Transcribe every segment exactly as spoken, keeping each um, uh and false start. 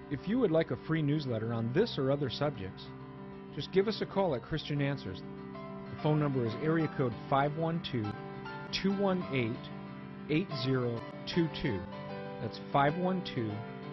If you would like a free newsletter on this or other subjects, just give us a call at Christian Answers. The phone number is area code five one two, two one eight, eight zero two two. That's five one two,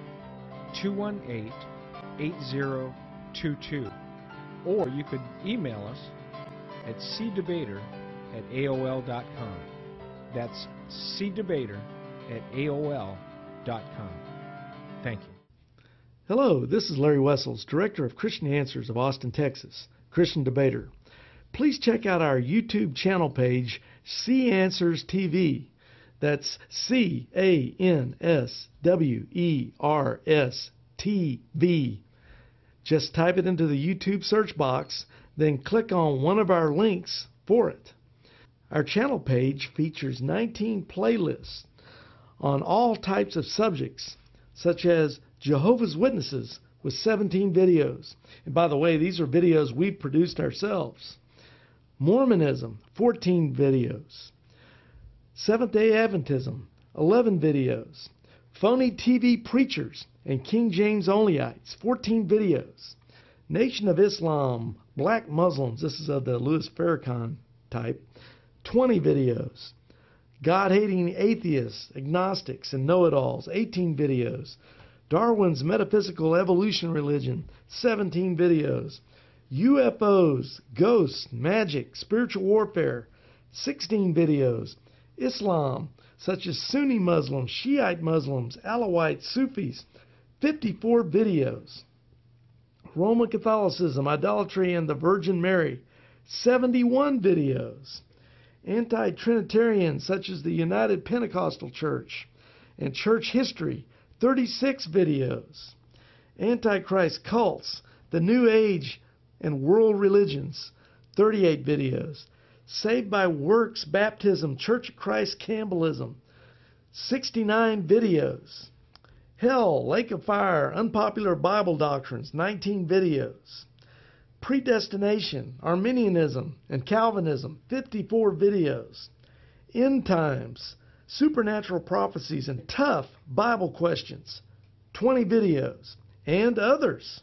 two one eight, eight zero two two. Or you could email us at c debater at A O L dot com. That's c debater at A O L dot com. Thank you. Hello, this is Larry Wessels, Director of Christian Answers of Austin, Texas, Christian Debater. Please check out our YouTube channel page, C Answers T V. That's C A N S W E R S T V. Just type it into the YouTube search box, then click on one of our links for it. Our channel page features nineteen playlists on all types of subjects, such as Jehovah's Witnesses with seventeen videos. And by the way, these are videos we've produced ourselves. Mormonism, fourteen videos. Seventh-day Adventism, eleven videos. Phony T V preachers and King James Onlyites, fourteen videos. Nation of Islam, Black Muslims, this is of the Louis Farrakhan type, twenty videos. God-hating atheists, agnostics, and know-it-alls, eighteen videos. Darwin's Metaphysical Evolution Religion, seventeen videos. U F Os, ghosts, magic, spiritual warfare, sixteen videos. Islam, such as Sunni Muslims, Shiite Muslims, Alawites, Sufis, fifty-four videos. Roman Catholicism, idolatry, and the Virgin Mary, seventy-one videos. Anti-Trinitarians, such as the United Pentecostal Church, and church history, thirty-six videos. Antichrist cults, the New Age and world religions, thirty-eight videos. Saved by Works Baptism, Church of Christ Campbellism, sixty-nine videos. Hell, Lake of Fire, Unpopular Bible Doctrines, nineteen videos. Predestination, Arminianism, and Calvinism, fifty-four videos. End Times, Supernatural Prophecies, and Tough Bible Questions, twenty videos, and others.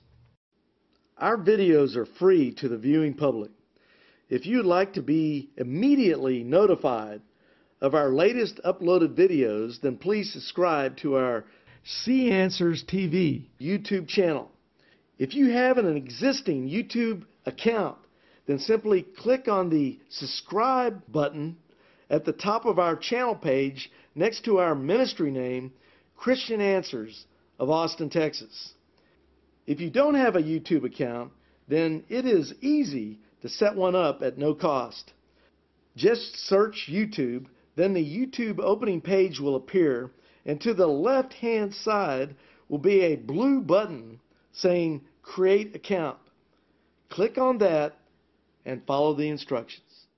Our videos are free to the viewing public. If you'd like to be immediately notified of our latest uploaded videos, then please subscribe to our C Answers T V YouTube channel. If you have an existing YouTube account, then simply click on the subscribe button at the top of our channel page next to our ministry name, Christian Answers of Austin, Texas. If you don't have a YouTube account, then it is easy to set one up at no cost. Just search YouTube, then the YouTube opening page will appear, and to the left-hand side will be a blue button saying Create Account. Click on that and follow the instructions.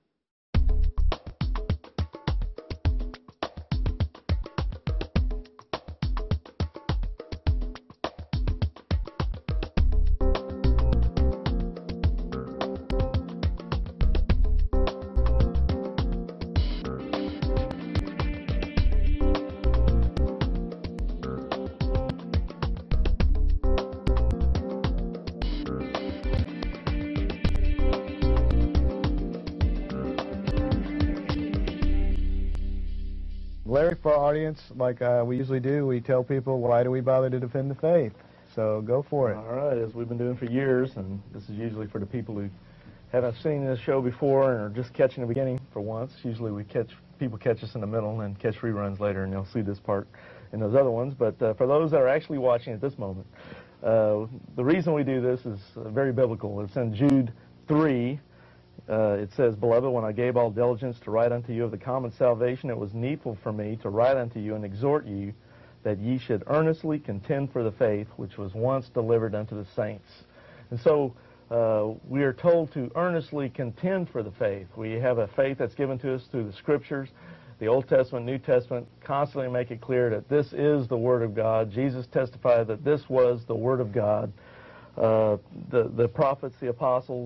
Larry, for our audience, like uh, we usually do, we tell people, why do we bother to defend the faith? So go for it. All right, as we've been doing for years, and this is usually for the people who haven't seen this show before and are just catching the beginning for once. Usually we catch, people catch us in the middle and catch reruns later, and you'll see this part in those other ones. But uh, for those that are actually watching at this moment, uh, the reason we do this is uh, very biblical. It's in Jude three. Uh, it says, Beloved, when I gave all diligence to write unto you of the common salvation, it was needful for me to write unto you and exhort you that ye should earnestly contend for the faith which was once delivered unto the saints. And so uh, we are told to earnestly contend for the faith. We have a faith that's given to us through the Scriptures. The Old Testament, New Testament constantly make it clear that this is the Word of God. Jesus testified that this was the Word of God. Uh, the, the prophets, the apostles,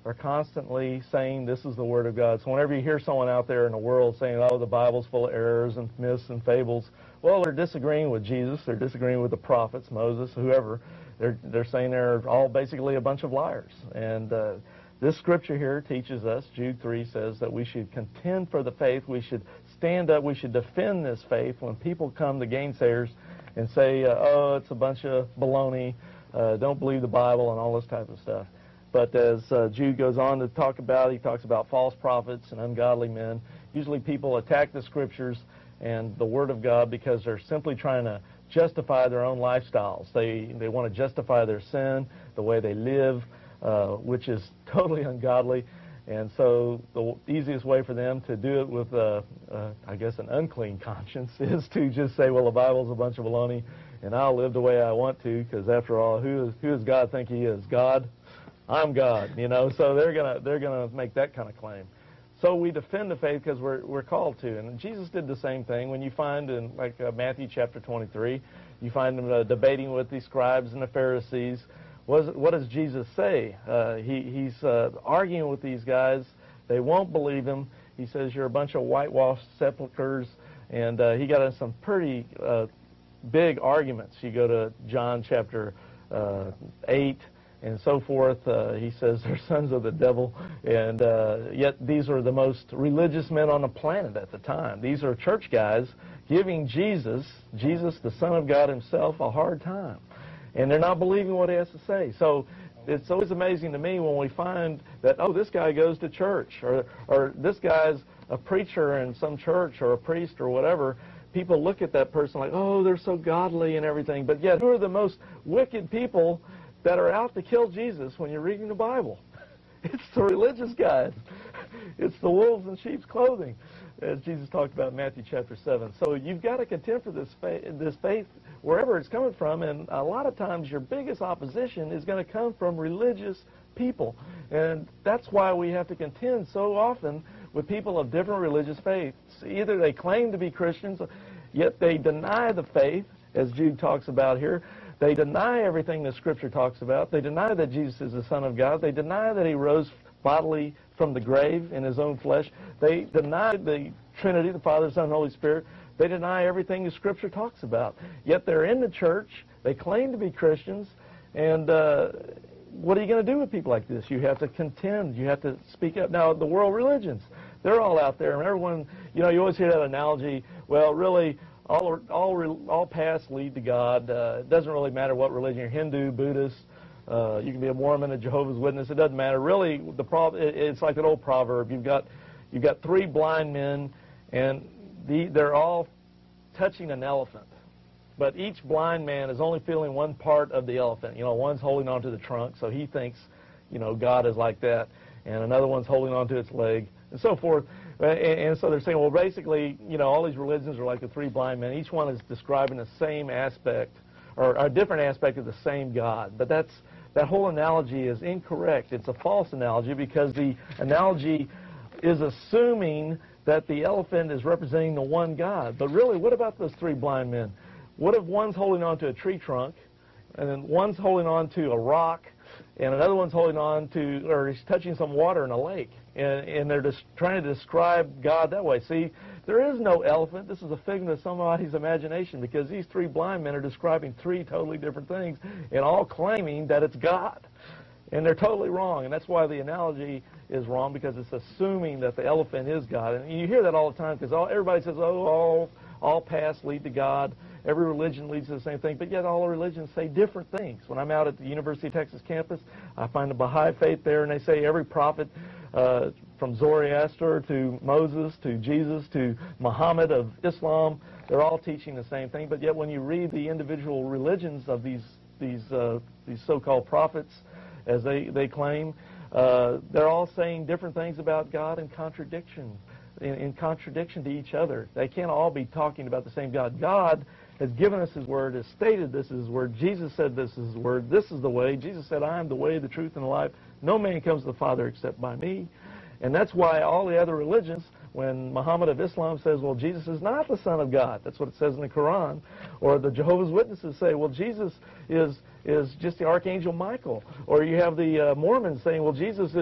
are constantly saying this is the Word of God. So whenever you hear someone out there in the world saying, oh, the Bible's full of errors and myths and fables, well, they're disagreeing with Jesus, they're disagreeing with the prophets, Moses, whoever. They're, they're saying they're all basically a bunch of liars. And uh, this scripture here teaches us, Jude three says, that we should contend for the faith, we should stand up, we should defend this faith when people come, the gainsayers, and say, uh, oh, it's a bunch of baloney, uh, don't believe the Bible, and all this type of stuff. But as uh, Jude goes on to talk about, he talks about false prophets and ungodly men. Usually people attack the Scriptures and the Word of God because they're simply trying to justify their own lifestyles. They, they want to justify their sin, the way they live, uh, which is totally ungodly. And so the easiest way for them to do it with, uh, uh, I guess, an unclean conscience is to just say, well, the Bible's a bunch of baloney, and I'll live the way I want to, because after all, who, is, who does God think he is? God? I'm God, you know, so they're gonna they're gonna make that kind of claim. So we defend the faith because we're we're called to, and Jesus did the same thing. When you find in like uh, Matthew chapter twenty-three, you find him uh, debating with the scribes and the Pharisees. What, is, what does Jesus say? Uh, he he's uh, arguing with these guys. They won't believe him. He says you're a bunch of whitewashed sepulchers, and uh, he got in some pretty uh, big arguments. You go to John chapter uh, eight. And so forth. Uh, he says they're sons of the devil, and uh, yet these are the most religious men on the planet at the time. These are church guys giving Jesus, Jesus the Son of God himself, a hard time. And they're not believing what he has to say. So it's always amazing to me when we find that, oh, this guy goes to church, or, or this guy's a preacher in some church, or a priest, or whatever. People look at that person like, oh, they're so godly and everything. But yet, who are the most wicked people that are out to kill Jesus when you're reading the Bible? It's the religious guys. It's the wolves in sheep's clothing, as Jesus talked about in Matthew chapter seven. So you've got to contend for this faith, this faith wherever it's coming from, and a lot of times your biggest opposition is going to come from religious people. And that's why we have to contend so often with people of different religious faiths. Either they claim to be Christians, yet they deny the faith, as Jude talks about here. They deny everything the Scripture talks about. They deny that Jesus is the Son of God. They deny that he rose bodily from the grave in his own flesh. They deny the Trinity, the Father, Son, and Holy Spirit. They deny everything the Scripture talks about. Yet they're in the church. They claim to be Christians. And uh, what are you going to do with people like this? You have to contend. You have to speak up. Now, the world religions, they're all out there. And everyone, you know, you always hear that analogy, well, really, All, all, all paths lead to God. Uh, it doesn't really matter what religion you're, Hindu, Buddhist, uh, you can be a Mormon, a Jehovah's Witness. It doesn't matter. Really, the prob it, it's like an old proverb. You've got, you've got three blind men, and the, they're all touching an elephant. But each blind man is only feeling one part of the elephant. You know, one's holding onto the trunk, so he thinks, you know, God is like that. And another one's holding onto its leg, and so forth. And, and so they're saying, well, basically, you know, all these religions are like the three blind men. Each one is describing the same aspect, or a different aspect of the same God. But that's, that whole analogy is incorrect. It's a false analogy because the analogy is assuming that the elephant is representing the one God. But really, what about those three blind men? What if one's holding on to a tree trunk, and then one's holding on to a rock, and another one's holding on to, or he's touching some water in a lake, and, and they're just trying to describe God that way. See, there is no elephant. This is a figment of somebody's imagination, because these three blind men are describing three totally different things, and all claiming that it's God. And they're totally wrong, and that's why the analogy is wrong, because it's assuming that the elephant is God. And you hear that all the time, because all, everybody says, oh, all, all paths lead to God. Every religion leads to the same thing, but yet all religions say different things. When I'm out at the University of Texas campus, I find the Baha'i faith there, and they say every prophet, uh, from Zoroaster to Moses to Jesus to Muhammad of Islam, they're all teaching the same thing. But yet when you read the individual religions of these, these, uh, these so-called prophets, as they, they claim, uh, they're all saying different things about God in contradiction, in, in contradiction to each other. They can't all be talking about the same God. God has given us his word, has stated this is his word. Jesus said this is his word. This is the way. Jesus said, I am the way, the truth, and the life. No man comes to the Father except by me. And that's why all the other religions, when Muhammad of Islam says, well, Jesus is not the Son of God, that's what it says in the Quran, or the Jehovah's Witnesses say, well, Jesus is, is just the Archangel Michael, or you have the uh, Mormons saying, well, Jesus is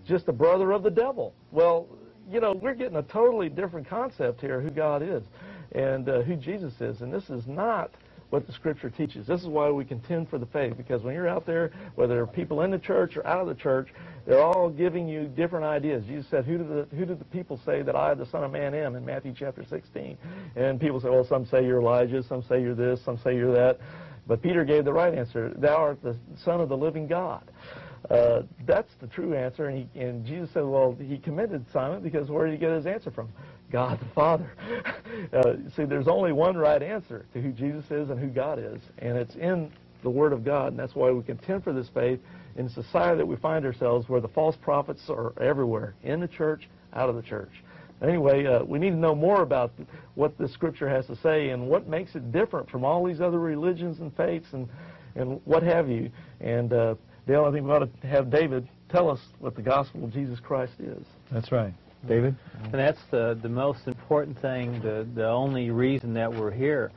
just a brother of the devil. Well, you know, we're getting a totally different concept here, who God is and uh, who Jesus is. And this is not what the Scripture teaches. This is why we contend for the faith, because when you're out there, whether people in the church or out of the church, they're all giving you different ideas. Jesus said, who do the, who do the people say that I, the Son of Man, am, in Matthew chapter sixteen? And people say, well, some say you're Elijah, some say you're this, some say you're that. But Peter gave the right answer. Thou art the Son of the living God. Uh, that's the true answer. And, he, and Jesus said, well, he commended Simon because where did he get his answer from? God the Father. uh, see, there's only one right answer to who Jesus is and who God is, and it's in the Word of God, and that's why we contend for this faith in the society that we find ourselves, where the false prophets are everywhere, in the church, out of the church. Anyway, uh, we need to know more about what the Scripture has to say and what makes it different from all these other religions and faiths and, and what have you. And uh, Dale, I think we ought to have David tell us what the gospel of Jesus Christ is. That's right. David? And that's the, the most important thing, the, the only reason that we're here.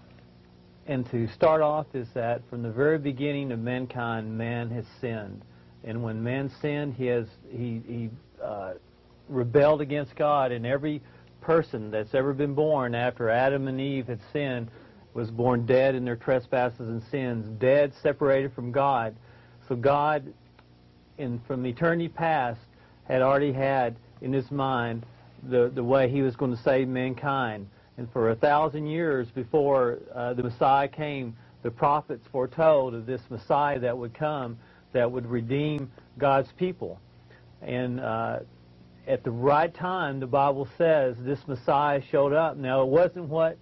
And to start off is that from the very beginning of mankind, man has sinned. And when man sinned, he has he, he uh, rebelled against God. And every person that's ever been born after Adam and Eve had sinned was born dead in their trespasses and sins, dead, separated from God. So God, in, from eternity past, had already had in his mind the, the way he was going to save mankind. And for a thousand years before uh, the Messiah came, the prophets foretold of this Messiah that would come, that would redeem God's people. And uh, at the right time, the Bible says, this Messiah showed up. Now, it wasn't what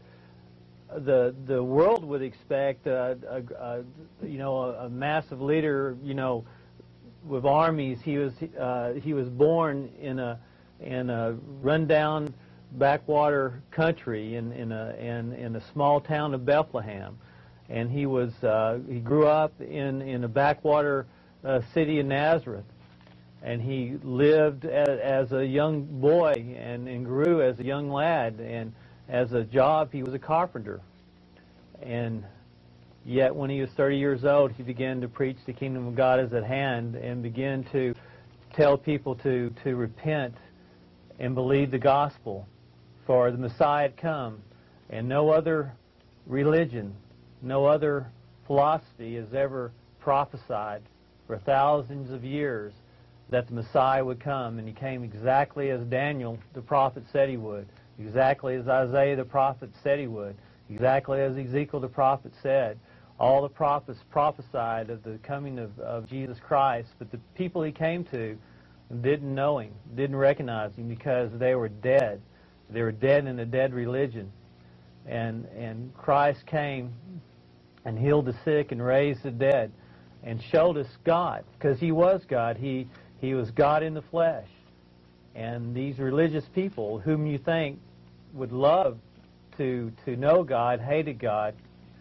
the the world would expect, uh, a, a, you know, a, a massive leader, you know, with armies. He was uh, he was born in a in a rundown backwater country in in a in, in a small town of Bethlehem, and he was uh, he grew up in in a backwater uh, city of Nazareth, and he lived as, as a young boy and, and grew as a young lad, and as a job he was a carpenter. And yet when he was thirty years old, he began to preach the kingdom of God is at hand and began to tell people to, to repent and believe the gospel, for the Messiah had come. And no other religion, no other philosophy has ever prophesied for thousands of years that the Messiah would come. And he came exactly as Daniel the prophet said he would, exactly as Isaiah the prophet said he would, exactly as Ezekiel the prophet said. All the prophets prophesied of the coming of, of Jesus Christ, but the people he came to didn't know him, didn't recognize him, because they were dead. They were dead in a dead religion. And, and Christ came and healed the sick and raised the dead and showed us God, because he was God. He, he was God in the flesh. And these religious people, whom you think would love to, to know God, hated God,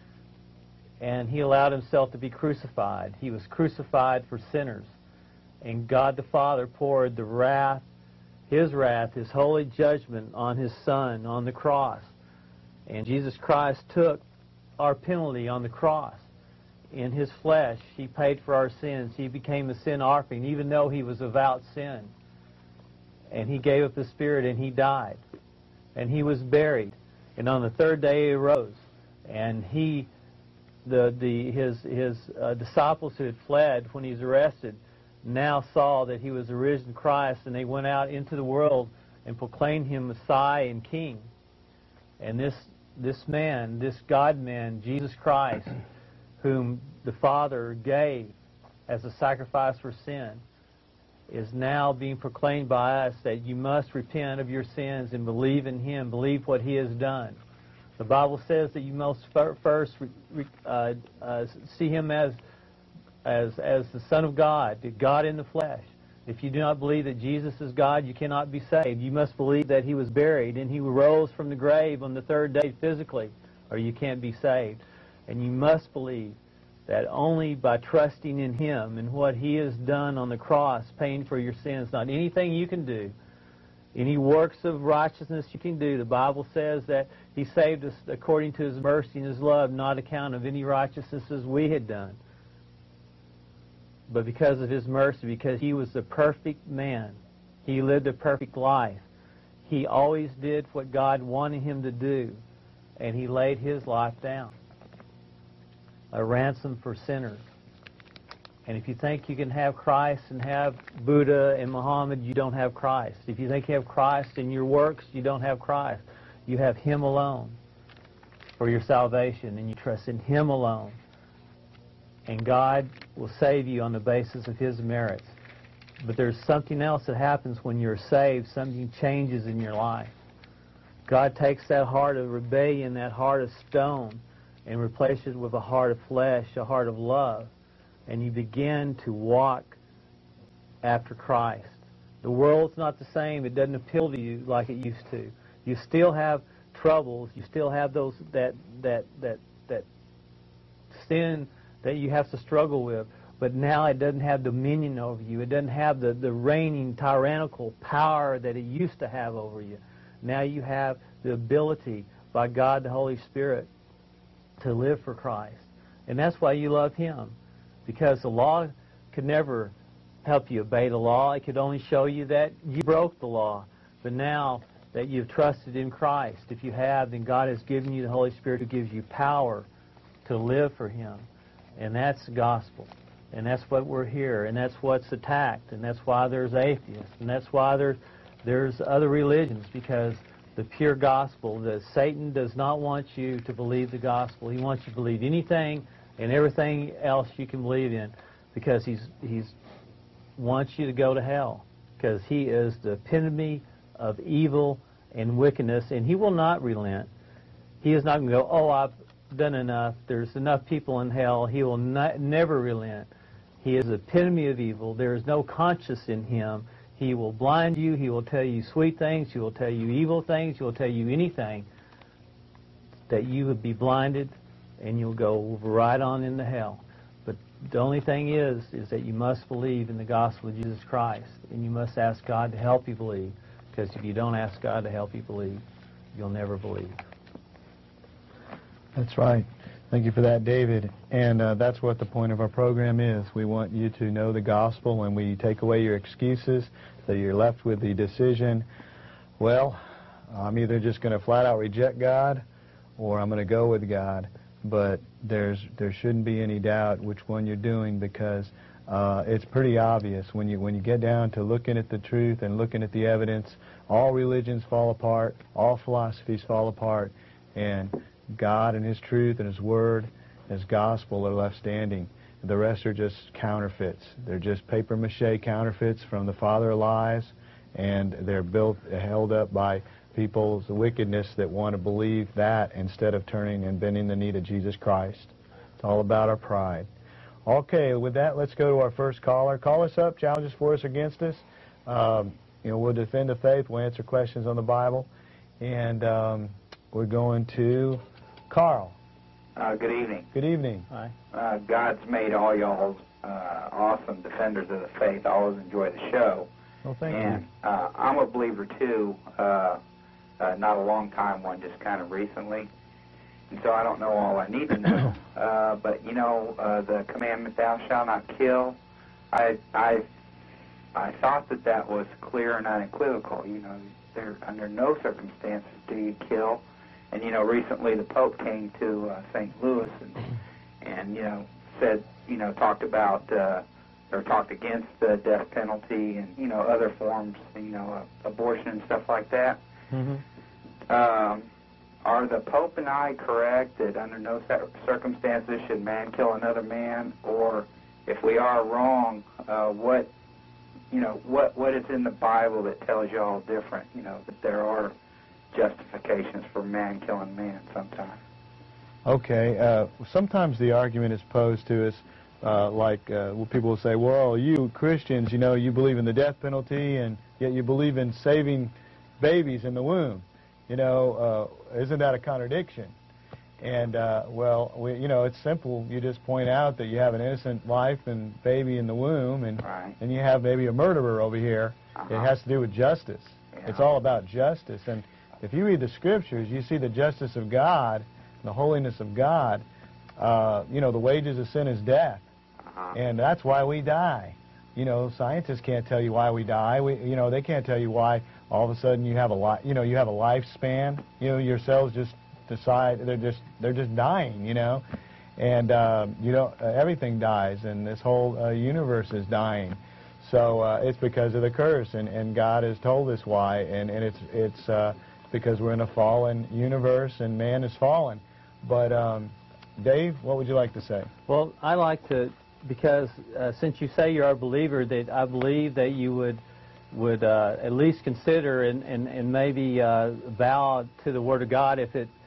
and he allowed himself to be crucified. He was crucified for sinners. And God the Father poured the wrath, his wrath, his holy judgment on his Son on the cross. And Jesus Christ took our penalty on the cross. In his flesh, he paid for our sins. He became a sin offering, even though he was without sin. And he gave up his spirit, and he died. And he was buried. And on the third day he arose. And he, the, the, his, his uh, disciples who had fled when he was arrested, now saw that he was the risen Christ, and they went out into the world and proclaimed him Messiah and King. And this, this man, this God-man, Jesus Christ, whom the Father gave as a sacrifice for sin, is now being proclaimed by us that you must repent of your sins and believe in him, believe what he has done. The Bible says that you must first uh, uh, see him as, as, as the Son of God, God in the flesh. If you do not believe that Jesus is God, you cannot be saved. You must believe that he was buried and he rose from the grave on the third day physically, or you can't be saved. And you must believe that only by trusting in him and what he has done on the cross, paying for your sins, not anything you can do, any works of righteousness you can do. The Bible says that he saved us according to his mercy and his love, not account of any righteousnesses we had done. But because of his mercy, because he was the perfect man, he lived a perfect life. He always did what God wanted him to do, and he laid his life down, a ransom for sinners. And if you think you can have Christ and have Buddha and Muhammad, you don't have Christ. If you think you have Christ in your works, you don't have Christ. You have him alone for your salvation, and you trust in him alone. And God will save you on the basis of his merits. But there's something else that happens when you're saved. Something changes in your life. God takes that heart of rebellion, that heart of stone, and replaces it with a heart of flesh, a heart of love. And you begin to walk after Christ. The world's not the same. It doesn't appeal to you like it used to. You still have troubles. You still have those that that that that sin that you have to struggle with. But now it doesn't have dominion over you. It doesn't have the, the reigning tyrannical power that it used to have over you. Now you have the ability by God the Holy Spirit to live for Christ. And that's why you love him. Because the law could never help you obey the law. It could only show you that you broke the law. But now that you've trusted in Christ, if you have, then God has given you the Holy Spirit who gives you power to live for him. And that's the gospel. And that's what we're here. And that's what's attacked. And that's why there's atheists. And that's why there's, there's other religions. Because the pure gospel, that Satan does not want you to believe the gospel. He wants you to believe anything and everything else you can believe in, because he's he's wants you to go to hell, because he is the epitome of evil and wickedness, and he will not relent. He is not going to go, oh, I've done enough. There's enough people in hell. He will not, never relent. He is the epitome of evil. There is no conscience in him. He will blind you. He will tell you sweet things. He will tell you evil things. He will tell you anything that you would be blinded, and you'll go right on into hell. But the only thing is, is that you must believe in the gospel of Jesus Christ, and you must ask God to help you believe, because if you don't ask God to help you believe, you'll never believe. That's right. Thank you for that, David. And uh, that's what the point of our program is. We want you to know the gospel, and we take away your excuses, so you're left with the decision, well, I'm either just going to flat out reject God, or I'm going to go with God. But there's there shouldn't be any doubt which one you're doing, because uh, it's pretty obvious when you when you get down to looking at the truth and looking at the evidence. All religions fall apart, all philosophies fall apart, and God and his truth and his word, his gospel are left standing. The rest are just counterfeits. They're just papier-mâché counterfeits from the father of lies, and they're built held up by people's wickedness that want to believe that instead of turning and bending the knee to Jesus Christ. It's all about our pride. Okay, with that, let's go to our first caller. Call us up, challenges for us, against us. Um, you know, we'll defend the faith. We'll answer questions on the Bible. And um, we're going to Carl. Uh, good evening. Good evening. Hi. Uh, God's made all y'all uh, awesome defenders of the faith. I always enjoy the show. Well, thank and, you. Uh, I'm a believer, too. Uh, Uh, not a long time one, just kind of recently. And so I don't know all I need to know. Uh, but, you know, uh, the commandment, thou shalt not kill, I, I, I thought that that was clear and unequivocal. You know, there, under no circumstances do you kill. And, you know, recently the Pope came to uh, Saint Louis and, and, you know, said, you know, talked about, uh, or talked against the death penalty and, you know, other forms, you know, uh, abortion and stuff like that. Mm-hmm. Um, are the Pope and I correct that under no circumstances should man kill another man? Or if we are wrong, uh, what, you know, what what is in the Bible that tells you all different? You know, that there are justifications for man killing man sometimes. Okay. Uh, sometimes the argument is posed to us uh, like uh, well, people will say, well, you Christians, you know, you believe in the death penalty, and yet you believe in saving babies in the womb. You know, uh, isn't that a contradiction? And, uh, well, we, you know, it's simple. You just point out that you have an innocent life and baby in the womb, and right. and you have maybe a murderer over here. Uh-huh. It has to do with justice. Yeah. It's all about justice. And if you read the Scriptures, you see the justice of God, the holiness of God. Uh, you know, the wages of sin is death. Uh-huh. And that's why we die. You know, scientists can't tell you why we die. We, you know, they can't tell you why all of a sudden you have a li you know, you have a lifespan. You know, your cells just decide they're just they're just dying. You know, and uh, you know uh, everything dies, and this whole uh, universe is dying. So uh, it's because of the curse, and, and God has told us why, and, and it's it's uh, because we're in a fallen universe, and man is fallen. But um, Dave, what would you like to say? Well, I like to, because uh, since you say you're a believer, that I believe that you would would uh, at least consider and, and, and maybe uh, bow to the Word of God if it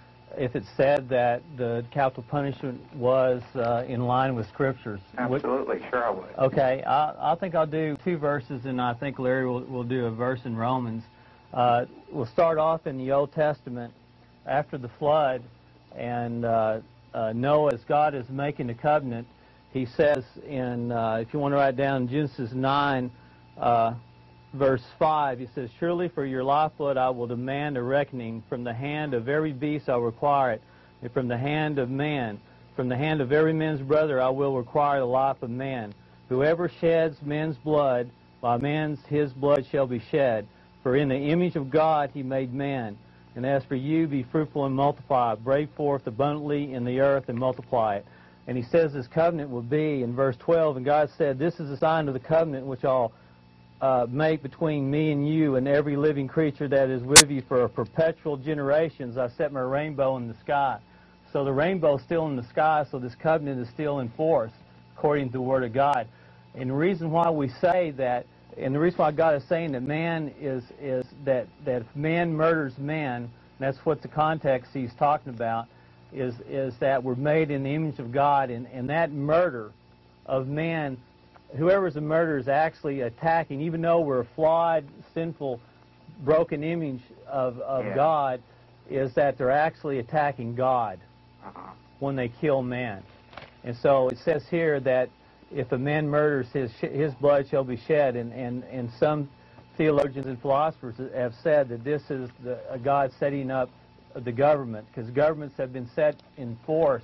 if it said that the capital punishment was uh, in line with Scriptures. Absolutely, sure I would. Okay, I, I think I'll do two verses, and I think Larry will, will do a verse in Romans. Uh, we'll start off in the Old Testament after the flood, and uh, uh, Noah, as God is making a covenant, he says in, uh, if you want to write down Genesis nine, uh, verse five, he says, "Surely for your lifeblood I will demand a reckoning. From the hand of every beast I will require it, and from the hand of man. From the hand of every man's brother I will require the life of man. Whoever sheds men's blood, by man's his blood shall be shed. For in the image of God he made man. And as for you, be fruitful and multiply. Break forth abundantly in the earth and multiply it." And he says this covenant will be, in verse twelve, "And God said, This is a sign of the covenant which I'll Uh, make between me and you and every living creature that is with you for perpetual generations. I set my rainbow in the sky." So the rainbow is still in the sky, so this covenant is still in force, according to the Word of God. And the reason why we say that, and the reason why God is saying that man is, is that, that if man murders man, that's what the context he's talking about, is, is that we're made in the image of God, and, and that murder of man, whoever's a murderer is actually attacking, even though we're a flawed, sinful, broken image of, of yeah. God, is that they're actually attacking God Uh-huh. when they kill man. And so it says here that if a man murders, his his blood shall be shed. And, and, and some theologians and philosophers have said that this is the, a God setting up the government, because governments have been set in force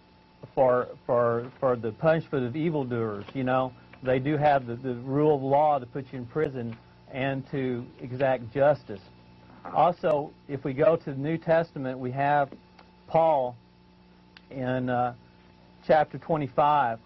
for, for, for the punishment of evildoers, you know. They do have the, the rule of law to put you in prison and to exact justice. Also, if we go to the New Testament, we have Paul in uh, chapter twenty-five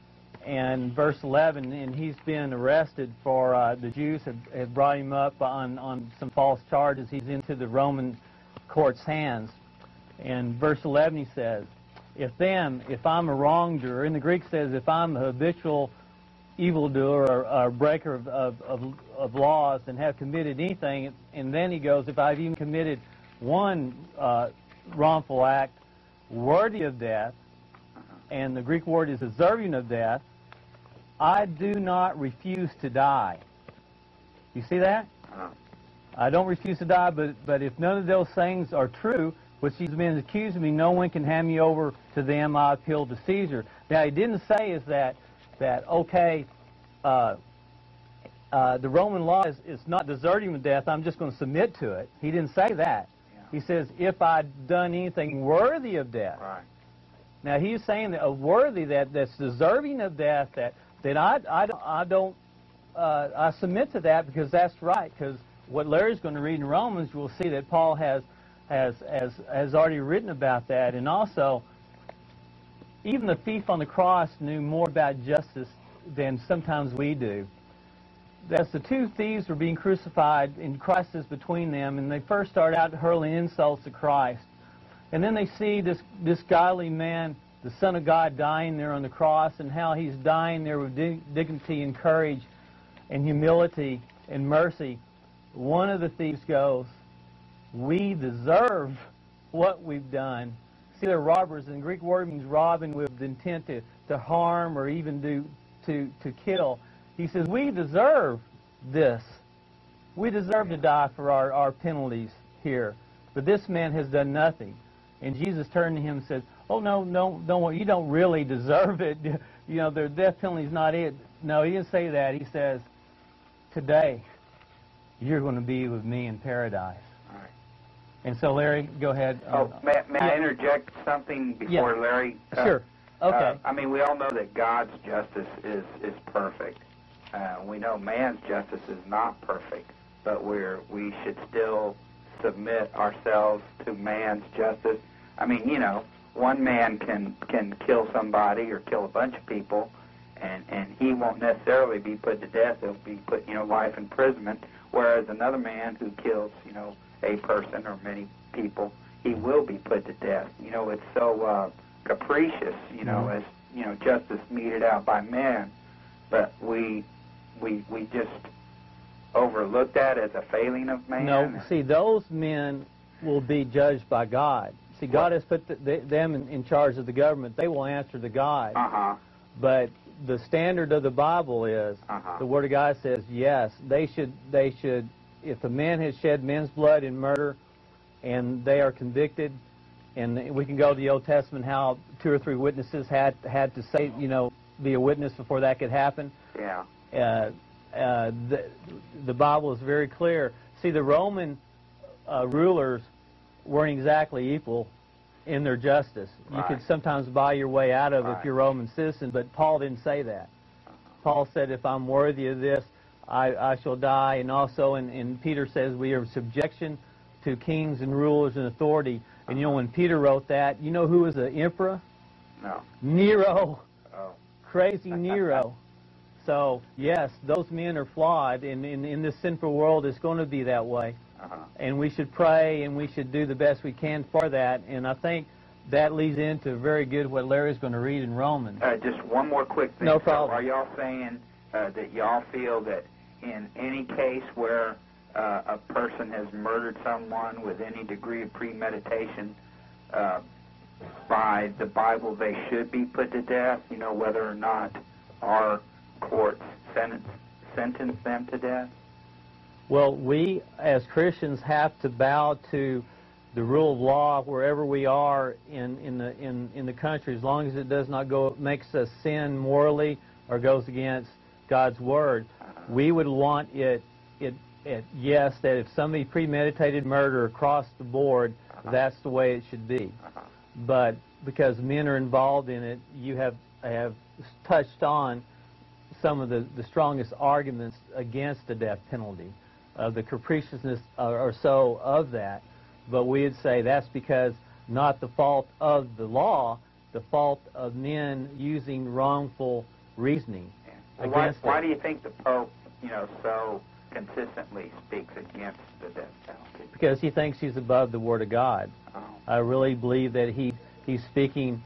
and verse eleven, and he's been arrested for, uh, the Jews have, have brought him up on, on some false charges. He's into the Roman court's hands. And verse eleven he says, "If then, if I'm a wrongdoer," in the Greek says, if I'm a habitual evildoer or, or breaker of, of, of, of laws and have committed anything, and then he goes, if I've even committed one uh, wrongful act worthy of death, and the Greek word is deserving of death, I do not refuse to die. You see that? I don't refuse to die, but, but if none of those things are true, which these men accuse me, no one can hand me over to them. I appeal to Caesar. Now, he didn't say is that, that okay, uh, uh, the Roman law is, is not deserving of death, I'm just going to submit to it. He didn't say that. Yeah. He says, if I'd done anything worthy of death. Right. Now, he's saying that a worthy, that, that's deserving of death, that, that I, I don't, I, don't uh, I submit to that, because that's right, because what Larry's going to read in Romans, we'll see that Paul has, has, has, has already written about that. And also, even the thief on the cross knew more about justice than sometimes we do. As the two thieves were being crucified, and Christ is between them, and they first start out hurling insults to Christ. And then they see this, this godly man, the Son of God, dying there on the cross, and how he's dying there with dig dignity and courage and humility and mercy. One of the thieves goes, "We deserve what we've done." See, they're robbers, and the Greek word means robbing with the intent to, to harm or even do, to, to kill. He says, we deserve this. We deserve to die for our, our penalties here. But this man has done nothing. And Jesus turned to him and said, oh, no, no, no, you don't really deserve it. You know, the death penalty is not it. No, he didn't say that. He says, today, you're going to be with me in paradise. All right. And so, Larry, go ahead. Oh, may, may yeah. I interject something before Yeah. Larry? Uh, Sure. Okay. Uh, I mean, we all know that God's justice is, is perfect. Uh, we know man's justice is not perfect, but we're we should still submit ourselves to man's justice. I mean, you know, one man can can kill somebody or kill a bunch of people, and and he won't necessarily be put to death. He'll be put, you know, life imprisonment. Whereas another man who kills, you know, a person or many people, he will be put to death. You know, it's so uh, capricious, you know, Mm-hmm. as you know, justice meted out by man, but we we we just overlook that as a failing of man. No, see, those men will be judged by God. See, God has put the, the, them in, in charge of the government. They will answer to God. Uh-huh. But the standard of the Bible is, Uh-huh. the Word of God says, yes, they should, they should, if a man has shed men's blood in murder and they are convicted, and we can go to the Old Testament how two or three witnesses had had to say, you know, be a witness before that could happen. Yeah. Uh, uh, the, the Bible is very clear. See, the Roman uh, rulers weren't exactly equal in their justice. You Right. could sometimes buy your way out of it Right. if you're a Roman citizen, but Paul didn't say that. Paul said, if I'm worthy of this, I, I shall die. And also, in, in Peter says, we are in subjection to kings and rulers and authority. And you know, when Peter wrote that, you know who was the emperor? No. Nero. Oh. Crazy Nero. So, yes, those men are flawed, and in, in this sinful world, it's going to be that way. Uh-huh. And we should pray, and we should do the best we can for that. And I think that leads into very good what Larry's going to read in Romans. Uh, just one more quick thing. No So problem. are y'all saying uh, that y'all feel that in any case where uh, a person has murdered someone with any degree of premeditation, uh, by the Bible they should be put to death, you know, whether or not our courts sentence, sentence them to death? Well, we as Christians have to bow to the rule of law wherever we are in, in, the, in, in the country, as long as it does not go makes us sin morally or goes against God's Word. We would want it, it, it yes, that if somebody premeditated murder across the board, that's the way it should be. But because men are involved in it, you have, have touched on some of the, the strongest arguments against the death penalty, uh, the capriciousness or, or so of that. But we would say that's because not the fault of the law, the fault of men using wrongful reasoning. Yeah. Well, why, against why it. do you think the Pope, you know, so consistently speaks against the death penalty? Because he thinks he's above the Word of God. Oh. I really believe that he he's speaking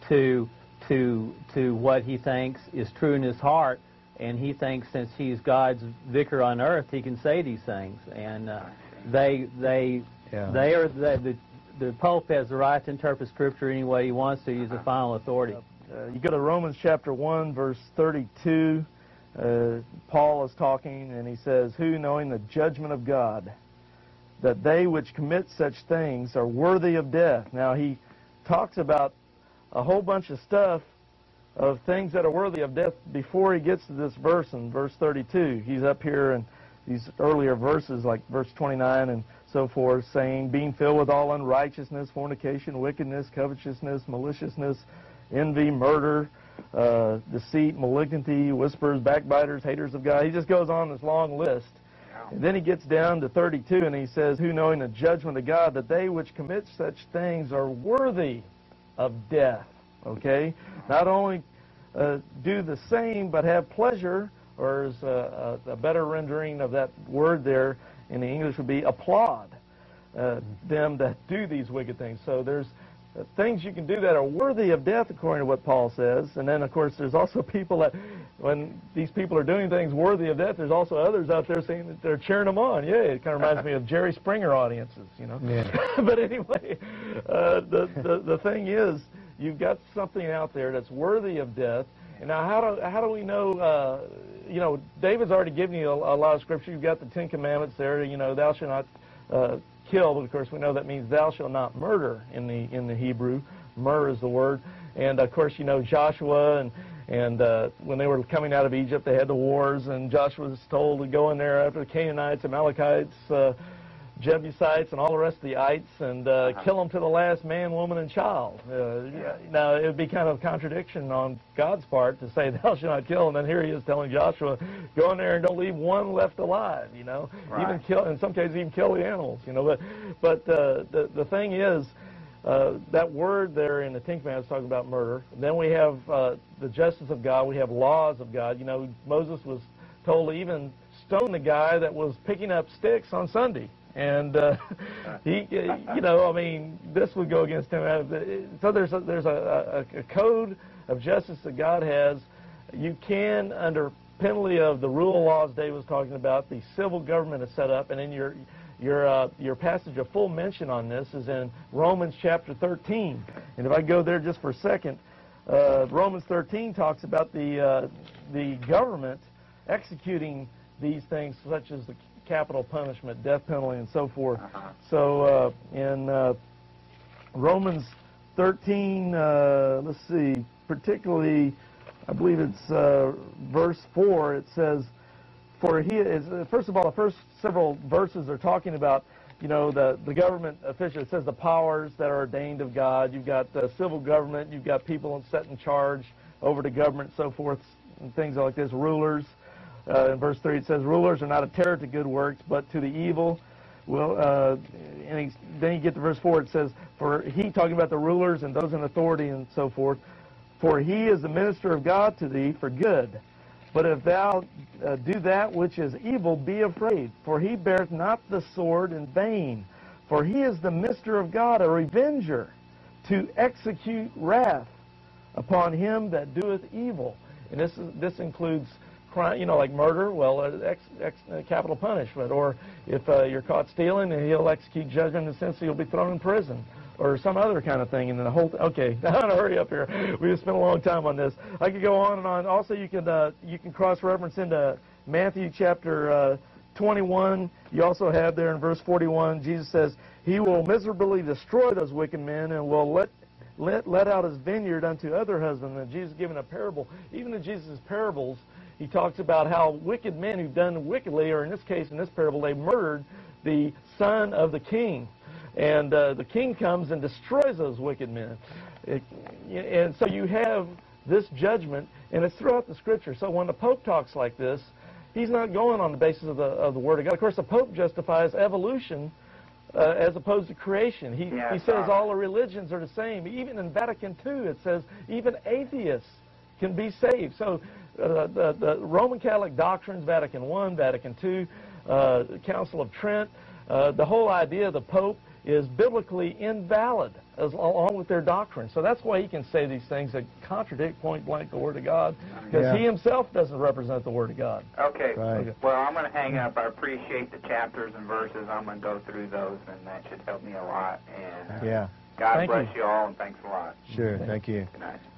to to to what he thinks is true in his heart, and he thinks since he's God's vicar on earth, he can say these things. And uh, they they Yeah. they are the, the the Pope has the right to interpret Scripture any way he wants to. He's the final authority. Uh, you go to Romans chapter one, verse thirty-two. Uh, Paul is talking, and he says, "Who, knowing the judgment of God, that they which commit such things are worthy of death." Now, he talks about a whole bunch of stuff of things that are worthy of death before he gets to this verse in verse thirty-two. He's up here in these earlier verses, like verse twenty-nine and so forth, saying, "Being filled with all unrighteousness, fornication, wickedness, covetousness, maliciousness, envy, murder, uh, deceit, malignity, whisperers, backbiters, haters of God." He just goes on this long list. And then he gets down to thirty-two, and he says, "Who, knowing the judgment of God, that they which commit such things are worthy of death." Okay? Not only uh, do the same, but have pleasure, or as a, a, a better rendering of that word there in the English would be applaud uh, them that do these wicked things. So there's uh, things you can do that are worthy of death, according to what Paul says. And then, of course, there's also people that, when these people are doing things worthy of death, there's also others out there saying that they're cheering them on. Yeah, it kind of reminds me of Jerry Springer audiences, you know. Yeah. But anyway, uh, the, the, the thing is, you've got something out there that's worthy of death. And now, how do, how do we know, uh, you know, David's already given you a, a lot of scripture. You've got the Ten Commandments there, you know, thou shalt not uh, kill, but of course we know that means thou shalt not murder in the in the Hebrew. Mur is the word. And of course, you know, Joshua and and uh, when they were coming out of Egypt, they had the wars, and Joshua was told to go in there after the Canaanites, Amalekites, uh, Jebusites and all the rest of the ites and uh, Uh-huh. kill them to the last man, woman, and child. Uh, Yeah. Now, it would be kind of a contradiction on God's part to say, thou shalt not kill, and then here he is telling Joshua, go in there and don't leave one left alive, you know. Right. Even kill, in some cases, even kill the animals, you know. But, but uh, the, the thing is, uh, that word there in the Ten Commandments is talking about murder. Then we have uh, the justice of God. We have laws of God. You know, Moses was told to even stone the guy that was picking up sticks on Sunday. And uh, he, you know, I mean, this would go against him. So there's a, there's a, a, a code of justice that God has. You can, under penalty of the rule of laws Dave was talking about, the civil government is set up, and in your your uh, your passage of full mention on this is in Romans chapter thirteen. And if I go there just for a second, uh, Romans thirteen talks about the uh, the government executing these things, such as the capital punishment, death penalty, and so forth. Uh-huh. So uh, in uh, Romans thirteen, uh, let's see, particularly, I believe it's uh, verse four, it says, for he is, first of all, the first several verses are talking about, you know, the, the government official. It says the powers that are ordained of God. You've got the civil government. You've got people set in charge over the government, so forth, and things like this, rulers. Uh, in verse three, it says, rulers are not a terror to good works, but to the evil. Well, uh, and he, then you get to verse four, it says, for he, talking about the rulers and those in authority and so forth, for he is the minister of God to thee for good. But if thou uh, do that which is evil, be afraid, for he beareth not the sword in vain. For he is the minister of God, a revenger, to execute wrath upon him that doeth evil. And this is, this includes crime, you know, like murder, well, uh, ex, ex, uh, capital punishment. Or if uh, you're caught stealing, and he'll execute judgment in the sense that you'll be thrown in prison, or some other kind of thing. And then the whole, th okay, I'm gonna hurry up here. We just spent a long time on this. I could go on and on. Also, you can uh, you can cross-reference into Matthew chapter uh, twenty-one. You also have there in verse forty-one, Jesus says, he will miserably destroy those wicked men and will let let let out his vineyard unto other husbandmen. And Jesus given a parable. Even in Jesus' parables, he talks about how wicked men who've done wickedly, or in this case, in this parable, they murdered the son of the king. And uh, the king comes and destroys those wicked men. It, and so you have this judgment, and it's throughout the Scripture. So when the Pope talks like this, he's not going on the basis of the, of the Word of God. Of course, the Pope justifies evolution uh, as opposed to creation. He, Yeah, he says uh, all the religions are the same. Even in Vatican two, it says even atheists can be saved. So uh, the, the Roman Catholic doctrines, Vatican one, Vatican two, uh, the Council of Trent, uh, the whole idea of the Pope is biblically invalid, as, along with their doctrine. So that's why he can say these things that contradict point blank the Word of God, because Yeah. he himself doesn't represent the Word of God. Okay. Right. Well, I'm going to hang up. I appreciate the chapters and verses. I'm going to go through those, and that should help me a lot. And Yeah, God Thank bless you. you all, and thanks a lot. sure. Thank you. Good night.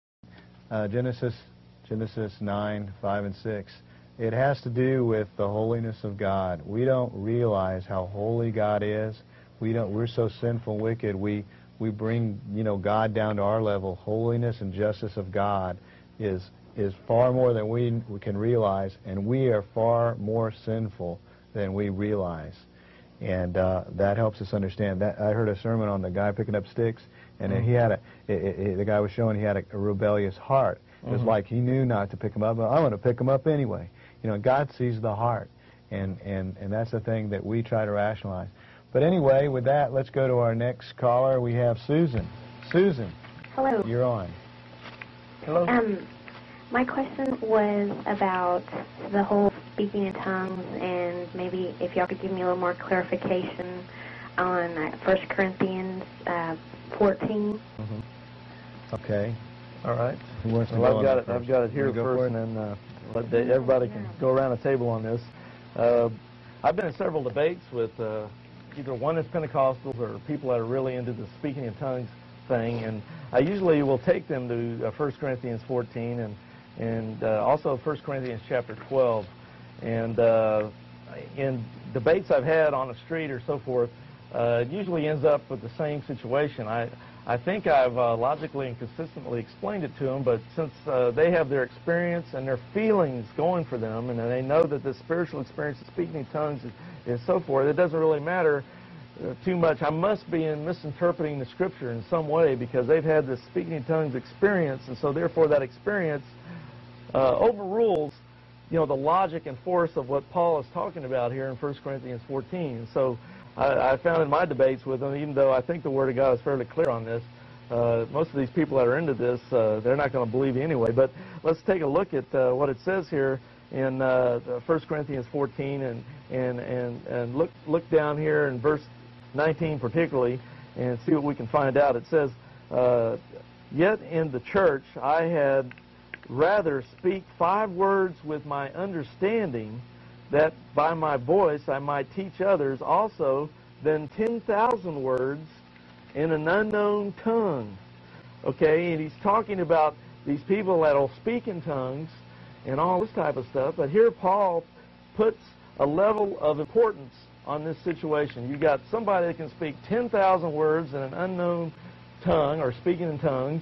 Uh, Genesis, Genesis nine, five, and six. It has to do with the holiness of God. We don't realize how holy God is. We don't. We're so sinful and wicked. We we bring you know God down to our level. Holiness and justice of God is is far more than we, we can realize, and we are far more sinful than we realize. And uh, that helps us understand. That I heard a sermon on the guy picking up sticks, and mm-hmm. he had a it, it, the guy was showing he had a, a rebellious heart. It was mm-hmm. like he knew not to pick him up, but I'm going to pick him up anyway. You know, God sees the heart, and and and that's the thing that we try to rationalize. But anyway, with that, let's go to our next caller. We have Susan. Susan. Hello. You're on. Hello. Um, my question was about the whole speaking in tongues, and maybe if y'all could give me a little more clarification on uh, First Corinthians uh, fourteen. Mm-hmm. Okay. All right. Who wants to Well, go I've got on it. first? I've got it here You go first, for and it? then uh, let they, everybody can go around the table on this. Uh, I've been in several debates with uh, either oneness Pentecostals or people that are really into the speaking in tongues thing, and I usually will take them to uh, First Corinthians fourteen and and uh, also First Corinthians chapter twelve. And uh, in debates I've had on the street or so forth, uh, it usually ends up with the same situation. I I think I've uh, logically and consistently explained it to them, but since uh, they have their experience and their feelings going for them, and they know that the spiritual experience of speaking in tongues is, is so forth, it doesn't really matter uh, too much. I must be in misinterpreting the Scripture in some way because they've had this speaking in tongues experience, and so therefore that experience uh, overrules, you know, the logic and force of what Paul is talking about here in First Corinthians fourteen. So I, I found in my debates with them, even though I think the Word of God is fairly clear on this, uh, most of these people that are into this, uh, they're not going to believe you anyway. But let's take a look at uh, what it says here in uh, First Corinthians fourteen, and and and and look look down here in verse nineteen particularly, and see what we can find out. It says, uh, "Yet in the church I had rather speak five words with my understanding, that by my voice I might teach others also, than ten thousand words in an unknown tongue." Okay, and he's talking about these people that will speak in tongues and all this type of stuff. But here Paul puts a level of importance on this situation. You got somebody that can speak ten thousand words in an unknown tongue, or speaking in tongues,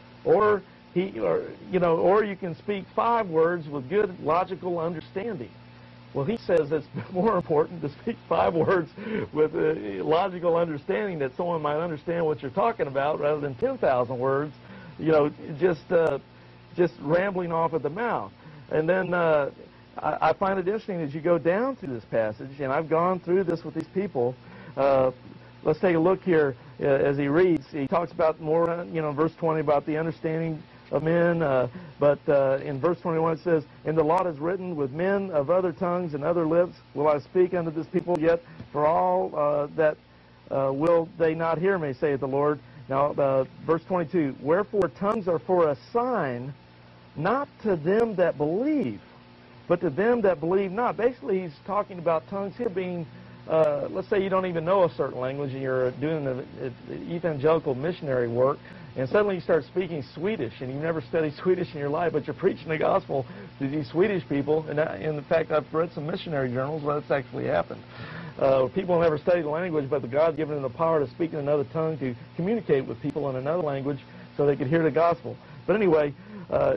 or he, or you know, or you can speak five words with good logical understanding. Well, he says it's more important to speak five words with a logical understanding that someone might understand what you're talking about, rather than ten thousand words, you know, just uh, just rambling off at the mouth. And then uh, I, I find it interesting as you go down through this passage, and I've gone through this with these people. Uh, let's take a look here uh, as he reads. He talks about more, uh, you know, verse twenty, about the understanding of men, uh, but uh, in verse twenty-one it says, "In the law is written, with men of other tongues and other lips will I speak unto this people, yet for all uh, that uh, will they not hear me, saith the Lord." Now, uh, verse twenty-two, "Wherefore tongues are for a sign, not to them that believe, but to them that believe not." Basically, he's talking about tongues here being, uh, let's say you don't even know a certain language and you're doing the, the evangelical missionary work, and suddenly you start speaking Swedish, and you've never studied Swedish in your life, but you're preaching the gospel to these Swedish people. And I, in fact, I've read some missionary journals where that's actually happened. Uh, people never study the language, but the God given them the power to speak in another tongue to communicate with people in another language so they could hear the gospel. But anyway, uh,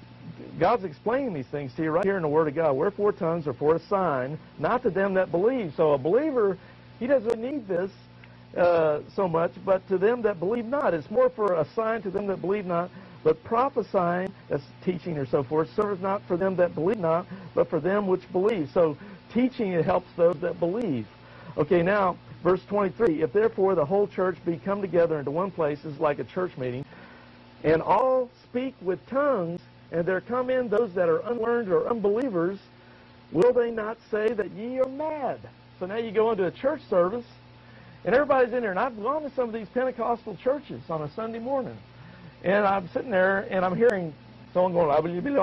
God's explaining these things to you right here in the Word of God. "Wherefore tongues are for a sign, not to them that believe." So a believer, he doesn't need this Uh, so much, but to them that believe not. It's more for a sign to them that believe not. But prophesying, that's teaching or so forth, serves not for them that believe not, but for them which believe. So teaching, it helps those that believe. Okay, now, verse twenty-three, "If therefore the whole church be come together into one place," this is like a church meeting, "and all speak with tongues, and there come in those that are unlearned or unbelievers, will they not say that ye are mad?" So now you go into a church service, and everybody's in there. And I've gone to some of these Pentecostal churches on a Sunday morning. And I'm sitting there, and I'm hearing someone going,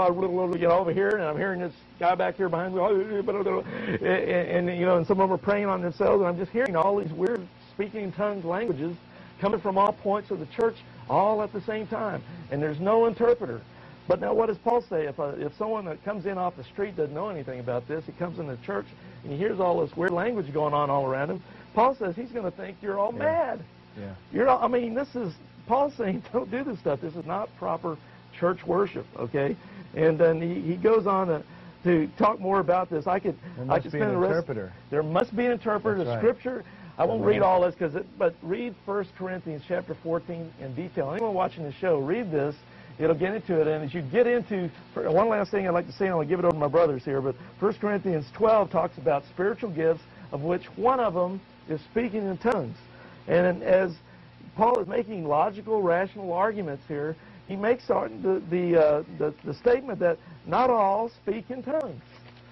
you know, over here, and I'm hearing this guy back here behind me, and, and, you know, and some of them are praying on themselves, and I'm just hearing all these weird speaking in tongues languages coming from all points of the church all at the same time. And there's no interpreter. But now what does Paul say? If, uh, if someone that comes in off the street doesn't know anything about this, he comes in the church, and he hears all this weird language going on all around him, Paul says he's going to think you're all yeah. mad. Yeah. You're all, I mean, this is, Paul's saying, don't do this stuff. This is not proper church worship, okay? And then he, he goes on to, to talk more about this. I could, there I must could be spend an the rest. interpreter. There must be an interpreter. That's The right. Scripture. I won't That's read right. all this, because, but read First Corinthians chapter fourteen in detail. Anyone watching the show, read this. It'll get into it, and as you get into, for one last thing I'd like to say, and I'll give it over to my brothers here, but First Corinthians twelve talks about spiritual gifts, of which one of them is speaking in tongues. And as Paul is making logical, rational arguments here, he makes the, the, uh, the, the statement that not all speak in tongues.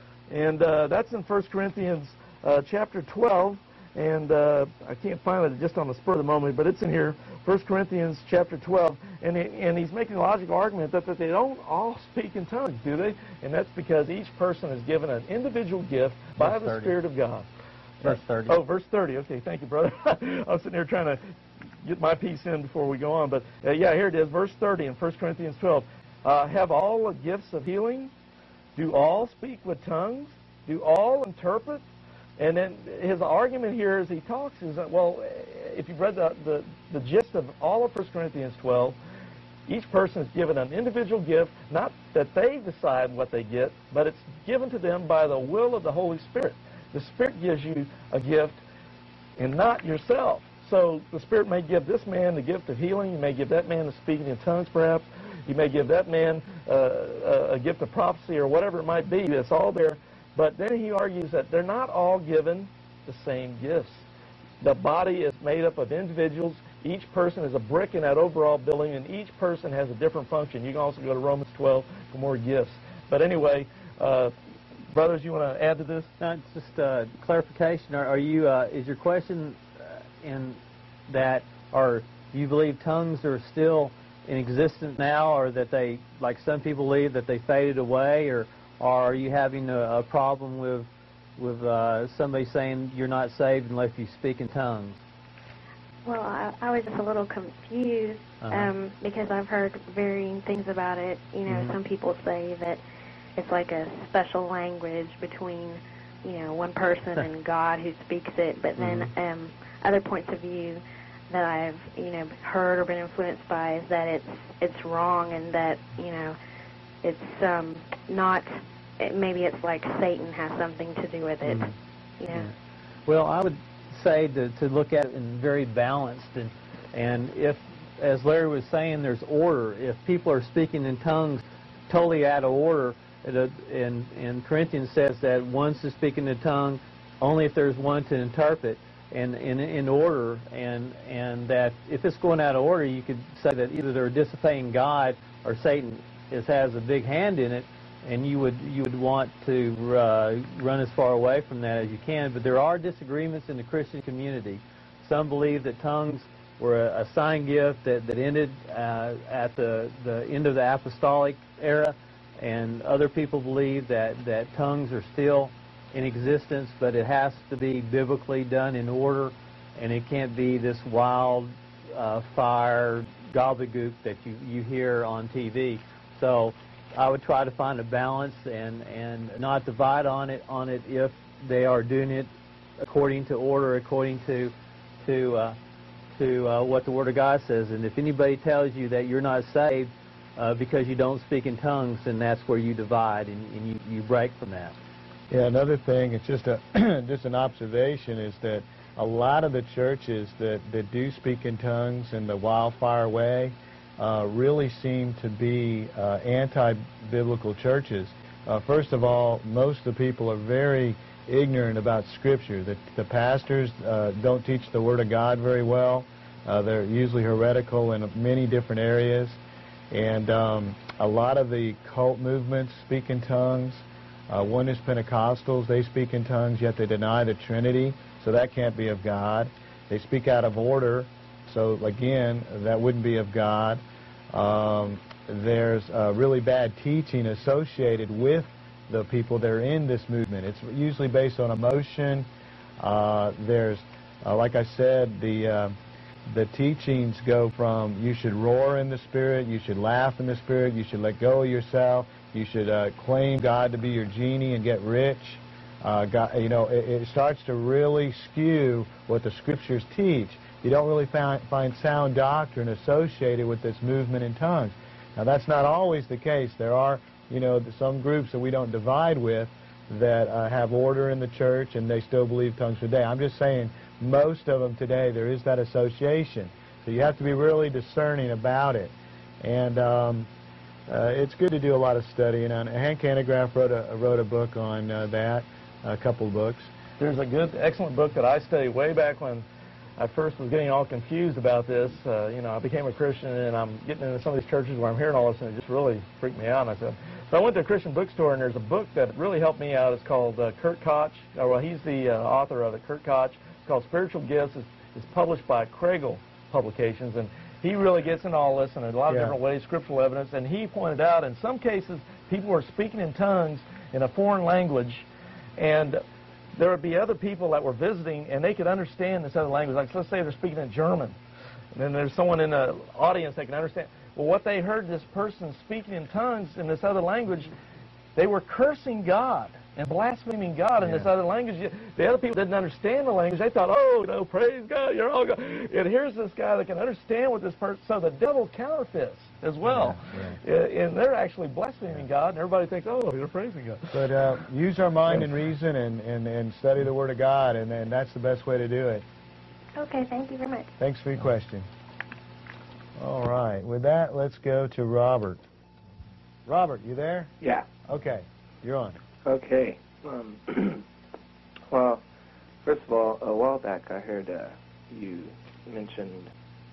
And uh, that's in First Corinthians uh, chapter twelve, and uh, I can't find it just on the spur of the moment, but it's in here, First Corinthians chapter twelve, and, he, and he's making a logical argument that, that they don't all speak in tongues, do they? And that's because each person is given an individual gift by Verse the thirty. Spirit of God. Verse thirty. Oh, verse thirty. Okay, thank you, brother. I was sitting there trying to get my piece in before we go on. But, uh, yeah, here it is, verse thirty in First Corinthians twelve. Uh, have all the gifts of healing? Do all speak with tongues? Do all interpret? And then his argument here as he talks is that, well, if you've read the, the, the gist of all of First Corinthians twelve, each person is given an individual gift, not that they decide what they get, but it's given to them by the will of the Holy Spirit. The Spirit gives you a gift and not yourself. So the Spirit may give this man the gift of healing. You may give that man the speaking in tongues, perhaps. You may give that man uh, a gift of prophecy or whatever it might be. It's all there. But then he argues that they're not all given the same gifts. The body is made up of individuals. Each person is a brick in that overall building, and each person has a different function. You can also go to Romans twelve for more gifts. But anyway, uh, brothers, you want to add to this? No, just uh, clarification. Are, are you? Uh, is your question uh, in that, or do you believe tongues are still in existence now, or that they, like some people believe, that they faded away, or, or are you having a, a problem with with uh, somebody saying you're not saved unless you speak in tongues? Well, I, I was just a little confused Uh-huh. um, because I've heard varying things about it. You know, Mhm. some people say that it's like a special language between, you know, one person and God who speaks it. But then Mhm. um, other points of view that I've, you know, heard or been influenced by is that it's it's wrong, and that, you know, it's um, not. It, maybe it's like Satan has something to do with it. Mhm. You know. Yeah. Well, I would say to, to look at it in very balanced, and and if, as Larry was saying, there's order. If people are speaking in tongues totally out of order, it, in in Corinthians says that one's to speak in a tongue only if there's one to interpret, and in in order, and and that if it's going out of order, you could say that either they're disobeying God or Satan is has a big hand in it. And you would you would want to uh, run as far away from that as you can. But there are disagreements in the Christian community. Some believe that tongues were a, a sign gift that, that ended uh, at the, the end of the apostolic era, and other people believe that, that tongues are still in existence, but it has to be biblically done in order, and it can't be this wild uh, fire gobbledygook that you, you hear on T V. So I would try to find a balance and, and not divide on it on it if they are doing it according to order, according to to uh, to uh, what the Word of God says. And if anybody tells you that you're not saved uh, because you don't speak in tongues, then that's where you divide and, and you, you break from that. Yeah, another thing, it's just a just an observation, is that a lot of the churches that, that do speak in tongues in the wildfire way Uh, really seem to be uh, anti-biblical churches. Uh, first of all, most of the people are very ignorant about Scripture. The, the pastors uh, don't teach the Word of God very well. Uh, they're usually heretical in many different areas. And um, a lot of the cult movements speak in tongues. Uh, Oneness Pentecostals, they speak in tongues, yet they deny the Trinity, so that can't be of God. They speak out of order. So again, that wouldn't be of God. Um, there's uh, really bad teaching associated with the people that are in this movement. It's usually based on emotion. Uh, there's, uh, like I said, the uh, the teachings go from you should roar in the Spirit, you should laugh in the Spirit, you should let go of yourself, you should uh, claim God to be your genie and get rich. Uh, God, you know, it, it starts to really skew what the Scriptures teach. You don't really find, find sound doctrine associated with this movement in tongues. Now, that's not always the case. There are, you know, some groups that we don't divide with that uh, have order in the church and they still believe tongues today. I'm just saying most of them today, there is that association. So you have to be really discerning about it. And um, uh, it's good to do a lot of studying on it. Hank Hanegraaff wrote a, wrote a book on uh, that, a couple of books. There's a good, excellent book that I studied way back when I first was getting all confused about this. Uh, you know, I became a Christian, and I'm getting into some of these churches where I'm hearing all this, and it just really freaked me out. And I said, so I went to a Christian bookstore, and there's a book that really helped me out. It's called uh, Kurt Koch. Uh, well, he's the uh, author of it, Kurt Koch. It's called Spiritual Gifts. It's, it's published by Kregel Publications, and he really gets into all this in a lot of Yeah. different ways, scriptural evidence. And he pointed out, in some cases, people were speaking in tongues in a foreign language, and there would be other people that were visiting, and they could understand this other language. Like, let's say they're speaking in German, and then there's someone in the audience that can understand. Well, what they heard this person speaking in tongues in this other language, they were cursing God. and blaspheming God in Yeah. this other language. The other people didn't understand the language. They thought, oh, you know, praise God, you're all God. And here's this guy that can understand what this person. So the devil counterfeits as well, Yeah, Uh, and they're actually blaspheming God, and everybody thinks, oh, you're praising God. But uh, use our mind and reason and, and, and study the Word of God, and, and that's the best way to do it. Okay, thank you very much. Thanks for your question. All right. With that, let's go to Robert. Robert, you there? Yeah. Okay. You're on. Okay. Um, well, first of all, a while back I heard uh, you mentioned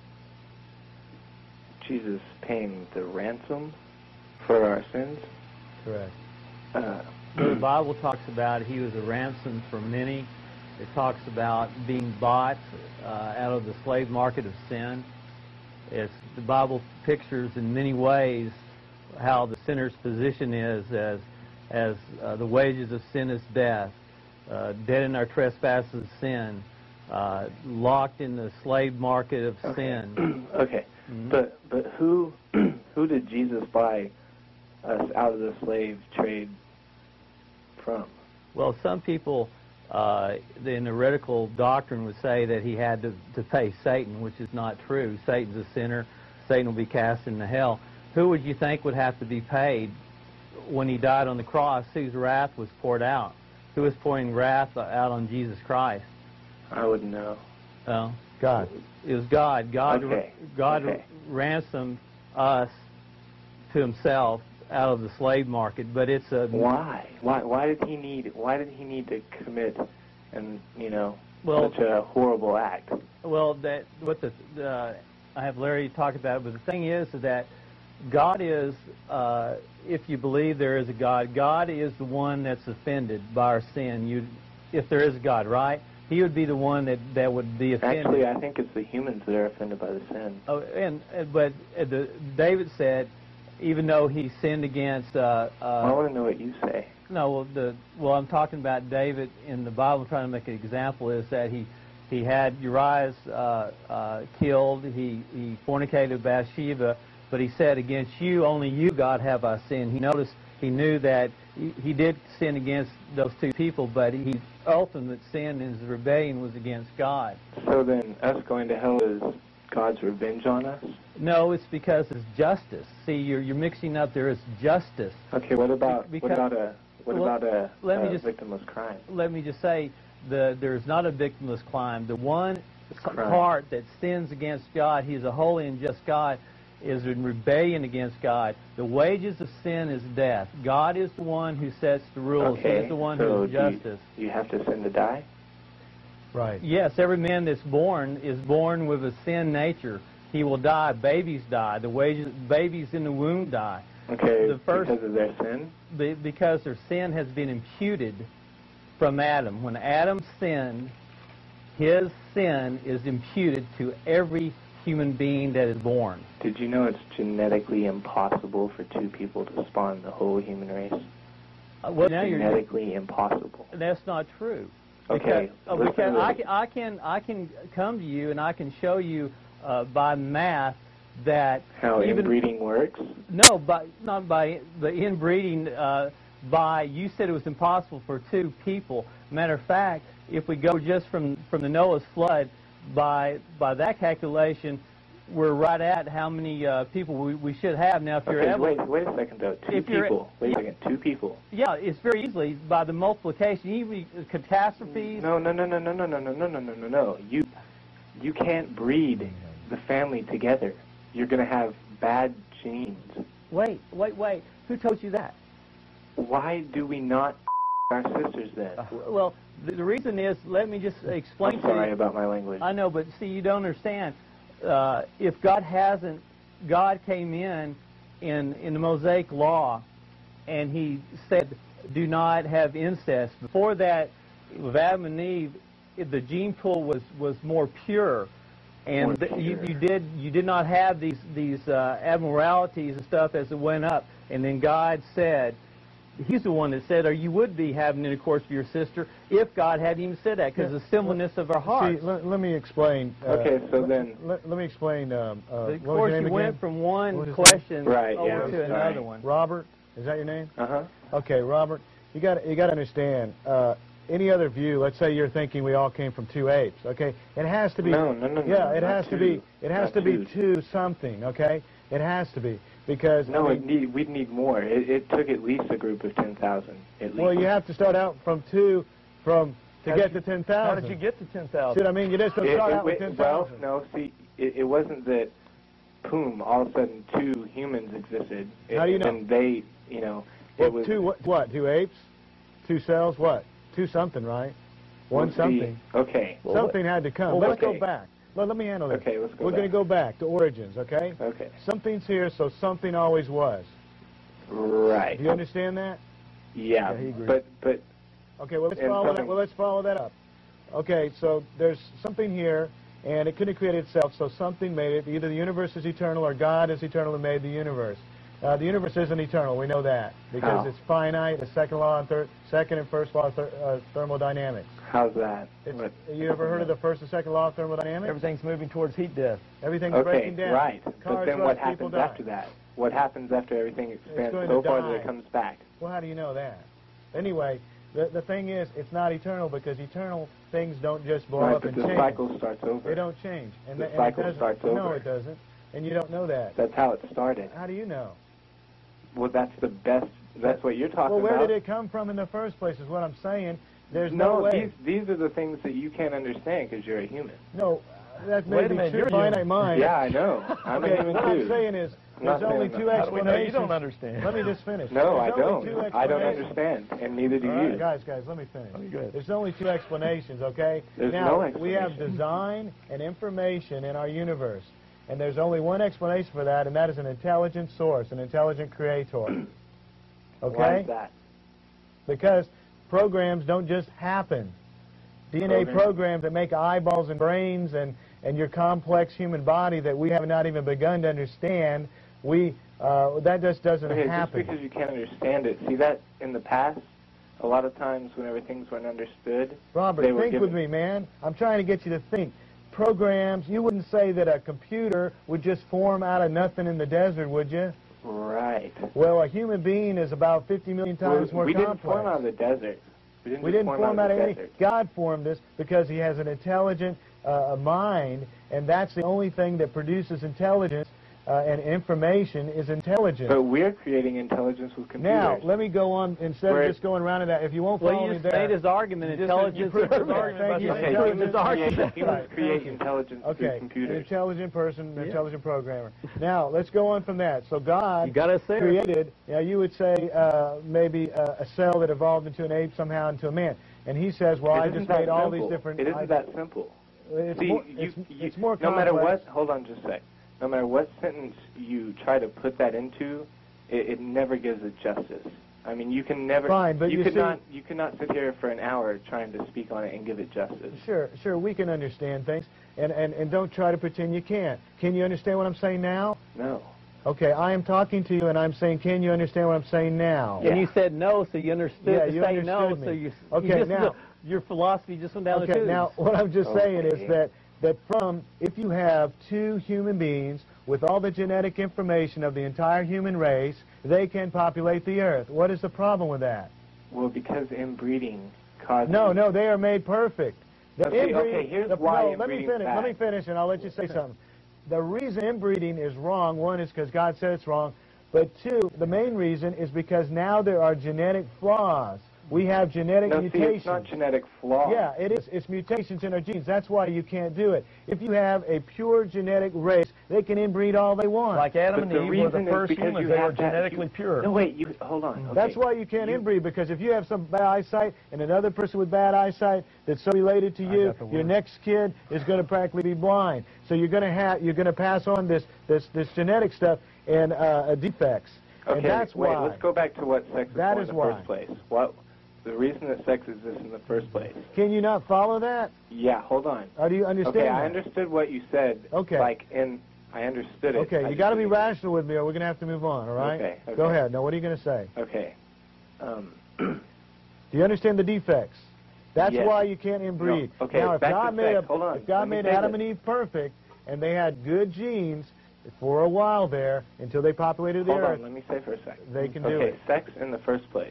Jesus paying the ransom for our sins. Correct. Uh, The Bible talks about he was a ransom for many. It talks about being bought uh, out of the slave market of sin. It's, the Bible pictures in many ways how the sinner's position is as, as uh, the wages of sin is death, uh, dead in our trespasses of sin, uh, locked in the slave market of okay. sin. okay. Mhm. But but who who did Jesus buy us out of the slave trade from? Well, some people uh, in the heretical doctrine would say that he had to, to pay Satan, which is not true. Satan's a sinner. Satan will be cast into hell. Who would you think would have to be paid when he died on the cross? Whose wrath was poured out? Who was pouring wrath out on Jesus Christ? I wouldn't know. Well, God. it was God. God, Okay. God Okay. ransomed us to himself out of the slave market. But it's a Why? Why? Why did he need? Why did he need to commit, and you know, Well- such a horrible act? Well, that what the uh, I have Larry talk about it, but the thing is that God is, uh, if you believe there is a God, God is the one that's offended by our sin. You, if there is a God, right? He would be the one that, that would be offended. Actually, I think it's the humans that are offended by the sin. Oh, and uh, but uh, the, David said, even though he sinned against. Uh, uh, I want to know what you say. No, well, the well, I'm talking about David in the Bible. I'm trying to make an example. Is that he he had Uriah uh, uh, killed. He he fornicated with Bathsheba, but he said, "Against you, only you, God, have I sinned." He noticed. He knew that he, he did sin against those two people, but he ultimate sin in his rebellion was against God. So then, us going to hell is God's revenge on us? No, it's because it's justice. See, you're you're mixing up. There is justice. Okay, what about Because- what about a what well, about a, let me a just- victimless crime? Let me just say, the there's not a victimless crime. The one Crime. part that sins against God, He is a holy and just God, is in rebellion against God. The wages of sin is death. God is the one who sets the rules. Okay, He is the one so who is do you- justice. You have to sin to die? Right. Yes, every man that's born is born with a sin nature. He will die. Babies die. The wages, babies in the womb die. Okay, The first- because of their sin? Be- because their sin has been imputed from Adam. When Adam sinned, his sin is imputed to every human being that is born. Did you know it's genetically impossible for two people to spawn the whole human race? Uh, well, now you're, Genetically impossible. that's not true. Okay, Because, uh, listen because to I, this. can, I can I can come to you and I can show you uh, by math that How even inbreeding works? no, by not by the inbreeding. Uh, by you said it was impossible for two people. Matter of fact, if we go just from from the Noah's flood, by by that calculation, we're right at how many uh, people we, we should have now. If you're Okay, able, wait, wait a second though. Two If you're- people. Wait a second. Two people. yeah, it's very easily by the multiplication. Even catastrophes. No, no, no, no, no, no, no, no, no, no, no, no, no. You, you can't breed the family together. You're gonna have bad genes. Wait, wait, wait. Who told you that? Why do we not our sisters then? Well, the, the reason is, let me just explain I'm to sorry you. about my language. I know, but see, you don't understand. Uh, if God hasn't, God came in, in in the Mosaic Law, and He said, "Do not have incest." Before that, with Adam and Eve, it- the gene pool was was more pure, and More th- you, pure. you did you did not have these these uh, abnormalities and stuff as it went up. And then God said, He's the one that said, or you would be having intercourse with your sister if God hadn't even said that, because Yeah. the singleness of our hearts. See, let, let me explain. Uh, Okay, so let, then- Let, let me explain. Um, uh, of what was course, your name you went again? from What one was his question Right, over yeah, I'm to sorry. another one. Robert, is that your name? Uh huh. Okay, Robert, you got you got to understand. Uh, any other view, let's say you're thinking we all came from two apes, okay? It has to be. No, no, no, no. Yeah, it not has two. to be. It has Not to be two. two something, okay? It has to be because. No, I it mean, need, we'd need more. It, it took at least a group of ten thousand. At least. well, you have to start out from two, from to How get did to ten thousand. How did you get to ten See thousand? what I mean? You just don't It- start it out with wa- ten well, thousand. no, see, it, it wasn't that, boom, all of a sudden two humans existed. It, How do you know? And they, you know, Well, it was... two what? What? Two apes? Two cells? What? Two something, right? One well, see, something. Okay. Well, Something had to come. well, let's okay. go back. Well, let me handle this. Okay, let's go We're going to back. go back to origins, okay? Okay. Something's here, so something always was. Right. Do you understand that? Yeah, Yeah, he agrees. but, but, Okay, well let's And follow that. something- Well, let's follow that up. Okay, so there's something here, and it couldn't create itself, so something made it. Either the universe is eternal or God is eternal and made the universe. Uh, the universe isn't eternal. We know that because How? it's finite. The second law and third, second and first law of ther uh, thermodynamics. how's that? It's, What- you ever heard of the first and second law of thermodynamics? Everything's moving towards heat death. Everything's Okay, breaking down. right. But Cars then run, what people happens die. after that? What happens after everything expands going so to far die. that it comes back? Well, how do you know that? Anyway, the the thing is, it's not eternal because eternal things don't just blow Right, up but and the change. cycle starts over. They don't change. And The and cycle it doesn't. starts No, over. it doesn't. And you don't know that. That's how it started. How do you know? Well, that's the best. That's what you're talking Well, where about. did it come from in the first place is what I'm saying. There's no, no, way. these these are the things that you can't understand because you're a human. No, that may Wait a be minute, true. you're finite human. mind. Yeah, I know. I'm Okay, a human what too. I'm saying is, I'm not there's only saying two that. How do we know explanations. you don't understand? Let me just finish. No, I There's only two don't. I don't explanations. understand, and neither do All right, you. guys, guys, let me finish. Okay, go ahead. There's only two explanations, okay? There's now, no we have explanation. design and information in our universe, and there's only one explanation for that, and that is an intelligent source, an intelligent creator. Okay? Why is that? Because programs don't just happen. D N A Programs. programs that make eyeballs and brains and, and your complex human body that we have not even begun to understand, we uh, that just doesn't Okay, happen. just because you can't understand it. See that in the past, a lot of times whenever things weren't understood, Robert, they were think given, with me, man. I'm trying to get you to think. Programs, you wouldn't say that a computer would just form out of nothing in the desert, would you? Right. Well, a human being is about fifty million times Well, more we complex. didn't form out of the desert. We didn't, We just didn't form, form out out of of the any. desert. God formed us because He has an intelligent uh, mind, and that's the only thing that produces intelligence uh, and information is intelligence. But we're creating intelligence with computers. Now, let me go on instead We're- of just going around to that. If you won't Well, follow you me just there, made his argument. You just- Intelligence you proved is his argument Thank by you. saying Okay, Intelligence humans is create, argument. humans Right, create thank you. intelligence through Okay, an computers. intelligent person, an Yeah. intelligent programmer. Now, let's go on from that. So God You got us there. created, you know, you would say uh, maybe uh, a cell that evolved into an ape somehow into a man. And he says, well, It I isn't just that made all simple. these different... It isn't I- that simple. It's, See, more, you, it's, you, it's more no complex. matter what, hold on just a sec. No matter what sentence you try to put that into, it, it never gives it justice. I mean, you can never. Fine, but you, you could see- not. You cannot sit here for an hour trying to speak on it and give it justice. Sure, sure, we can understand things. And, and, and don't try to pretend you can't. Can you understand what I'm saying now? No. Okay, I am talking to you and I'm saying, can you understand what I'm saying now? And you said no, so you understood Yeah, to you say no, understood me. so you, Okay, you just, now- your philosophy just went down the Okay, tubes. now what I'm just saying Okay. is that, that from, if you have two human beings with all the genetic information of the entire human race, they can populate the earth. What is the problem with that? Well, because inbreeding causes. No, no, they are made perfect. The Okay, inbreed- okay, here's the, why no, let me inbreeding's finish. Let me bad. finish, and I'll let you say something. The reason inbreeding is wrong, one is because God said it's wrong, but two, the main reason is because now there are genetic flaws. We have genetic No, see, mutations. it's not genetic flaw. Yeah, it is. It's mutations in our genes. That's why you can't do it. If you have a pure genetic race, they can inbreed all they want. Like Adam But and the Eve were the reason is first because humans. you They were have that- genetically you- pure. No, wait. You hold on. Okay. That's why you can't You- inbreed, because if you have some bad eyesight and another person with bad eyesight that's so related to I you, got the your word. next kid is going to practically be blind. So you're going to have you're going to pass on this this this genetic stuff and uh, defects. Okay, and that's wait, why. let's go back to what sex is That for is in the why. first place. What, the reason that sex exists in the first place. Can you not follow that? Yeah, hold on. Or do you understand Okay, that? I understood what you said. Okay. Like, and I understood it. Okay, I you just got to be didn't- rational with me, or we're going to have to move on. All right? Okay, okay. Go ahead. Now, what are you going to say? Okay. Um, Do you understand the defects? That's Yes. why you can't inbreed. No, okay, Now, if back to God made sex. a, Hold on. if God Let me made say Adam this. and Eve perfect, and they had good genes for a while there until they populated the hold earth, on, let me say for a second. they can do okay, it. sex in the first place.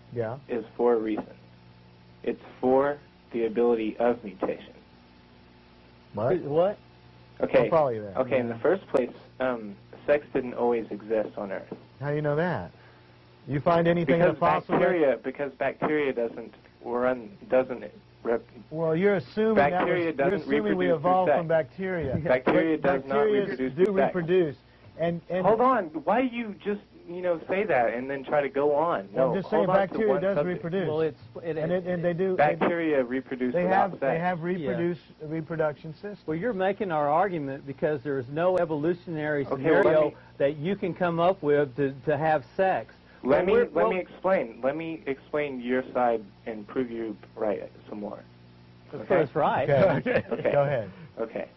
Yeah. is for a reason. It's for the ability of mutation. What? What? Okay. I'll follow you there. Okay, in the first place, um, sex didn't always exist on Earth. How do you know that? You find anything in Because the fossil record? bacteria, because bacteria doesn't run doesn't rep, Well, you're assuming Bacteria that was, doesn't you're assuming we reproduce through evolved sex. from bacteria. Bacteria But does not bacteria reproduce do through sex. reproduce. And, and Hold on. Why do you just you know say that and then try to go on? Well, No, I'm just saying hold on to bacteria one does subject. reproduce. Well, it's it, and, it, and they do. They, do- Bacteria reproduce they without have sex. they have reproduce reproduction systems. Well, you're making our argument because there's no evolutionary Okay, well, scenario let me- that you can come up with to, to have sex. Let Well, me we're- let well- me explain. Let me explain your side and prove you right some more. Okay, that's right. Okay. Okay. Go ahead. Okay.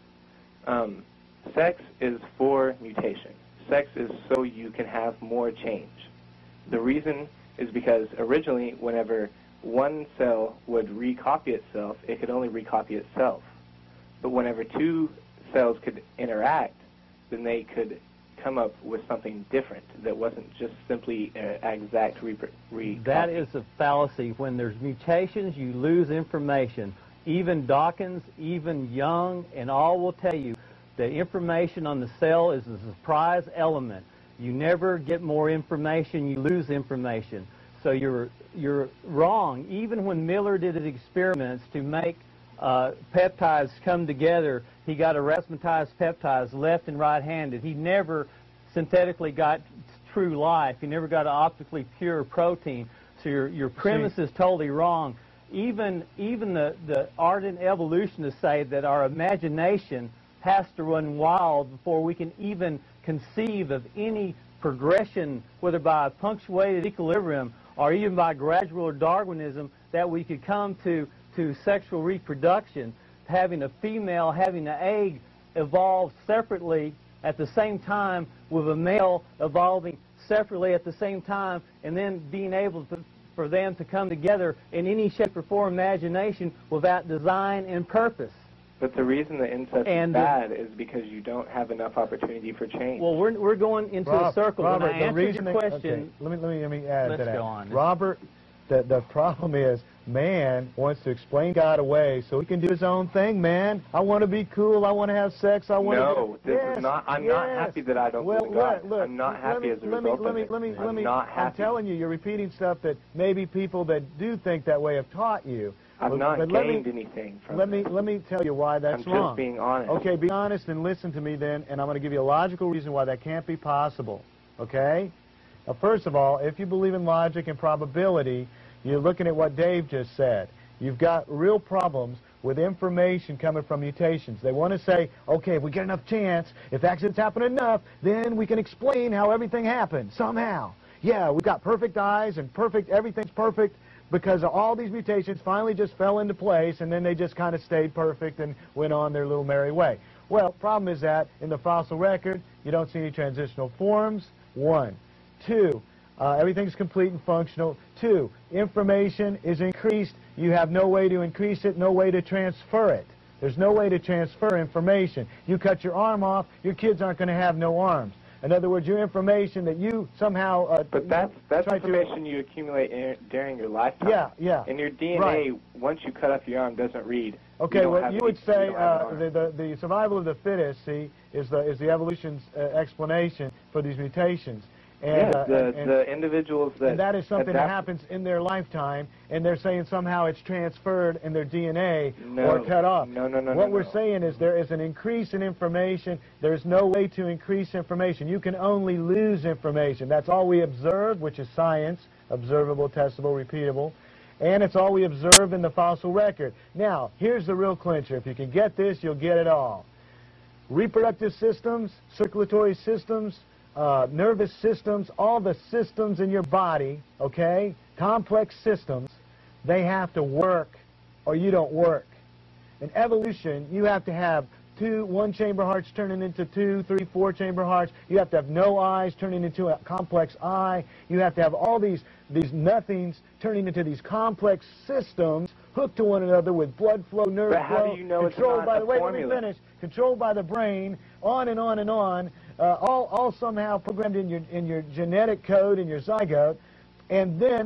Um, sex is for mutation. Sex is so you can have more change. The reason is because originally, whenever one cell would recopy itself, it could only recopy itself. But whenever two cells could interact, then they could come up with something different that wasn't just simply an exact re- recopy. That is a fallacy. When there's mutations, you lose information. Even Dawkins, even Young, and all will tell you the information on the cell is a surprise element. You never get more information, you lose information. So you're, you're wrong. Even when Miller did his experiments to make uh, peptides come together, he got aromatized peptides, left and right-handed. He never synthetically got true life. He never got an optically pure protein. So your, your premise is totally wrong. Even, even the, the ardent evolutionists say that our imagination has to run wild before we can even conceive of any progression, whether by a punctuated equilibrium or even by gradual or Darwinism, that we could come to, to sexual reproduction, having a female, having an egg evolve separately at the same time with a male evolving separately at the same time, and then being able to, for them to come together in any shape or form imagination without design and purpose. But the reason that incest And is the- bad is because you don't have enough opportunity for change. Well, we're, we're going into Rob- a circle. Robert, when I the answered reason your that- question, okay, let me let me let me add Let's to that. go on. Robert, the the problem is man wants to explain God away so he can do his own thing. Man, I want to be cool. I want to have sex. I want No, to. this yes, is not. I'm yes. not happy that I don't well, believe in God. Look, look, I'm not let happy me, as a let me, result let of me, it. Let me, I'm let me, not I'm happy. telling you, you're repeating stuff that maybe people that do think that way have taught you. I've But- not but let me- gained anything from Let me this. let me tell you why that's I'm just wrong. being honest. Okay, be honest and listen to me then, and I'm going to give you a logical reason why that can't be possible. Okay? Now, first of all, if you believe in logic and probability, you're looking at what Dave just said. You've got real problems with information coming from mutations. They want to say, okay, if we get enough chance, if accidents happen enough, then we can explain how everything happened somehow. Yeah, we've got perfect eyes and perfect, everything's perfect, because all these mutations finally just fell into place, and then they just kind of stayed perfect and went on their little merry way. Well, problem is that in the fossil record, you don't see any transitional forms, one. Two, uh, everything's complete and functional. Two, information is increased. You have no way to increase it, no way to transfer it. There's no way to transfer information. You cut your arm off, your kids aren't going to have no arms. In other words, your information that you somehow... Uh, But that's that's try to- information you accumulate in, during your lifetime. Yeah, yeah. And your D N A, Right. once you cut off your arm, doesn't read. Okay, you don't well, have you any- would say you don't have an uh, arm. the, the, the survival of the fittest, see, is the, is the evolution's uh, explanation for these mutations. And, yes, uh, the, and, and, the individuals that... and that is something that adapt- happens in their lifetime, and they're saying somehow it's transferred in their D N A No, or cut off. no, no, no, What no, we're no. saying is there is an increase in information. There's no way to increase information. You can only lose information. That's all we observe, which is science, observable, testable, repeatable. And it's all we observe in the fossil record. Now, here's the real clincher. If you can get this, you'll get it all. Reproductive systems, circulatory systems, uh, nervous systems, all the systems in your body, okay, complex systems, they have to work or you don't work. In evolution, you have to have two one-chamber hearts turning into two, three, four-chamber hearts. You have to have no eyes turning into a complex eye. You have to have all these, these nothings turning into these complex systems hooked to one another with blood flow, nerve But how flow, do you know it's controlled not by a the, wait, formula? let me finish, controlled by the brain, on and on and on, uh, all, all somehow programmed in your, in your genetic code, in your zygote, and then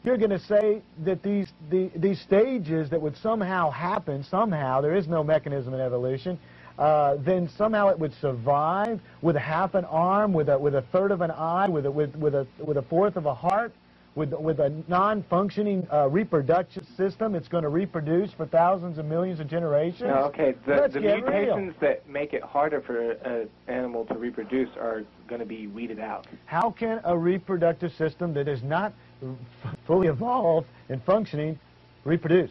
you're going to say that these the, these stages that would somehow happen, somehow, there is no mechanism in evolution, uh, then somehow it would survive with a half an arm, with a, with a third of an eye, with a, with, with a, with a fourth of a heart, with, with a non-functioning uh, reproductive system. It's going to reproduce for thousands of millions of generations. No, okay, the, Let's the get mutations real. that make it harder for an animal to reproduce are going to be weeded out. How can a reproductive system that is not fully evolved and functioning reproduce?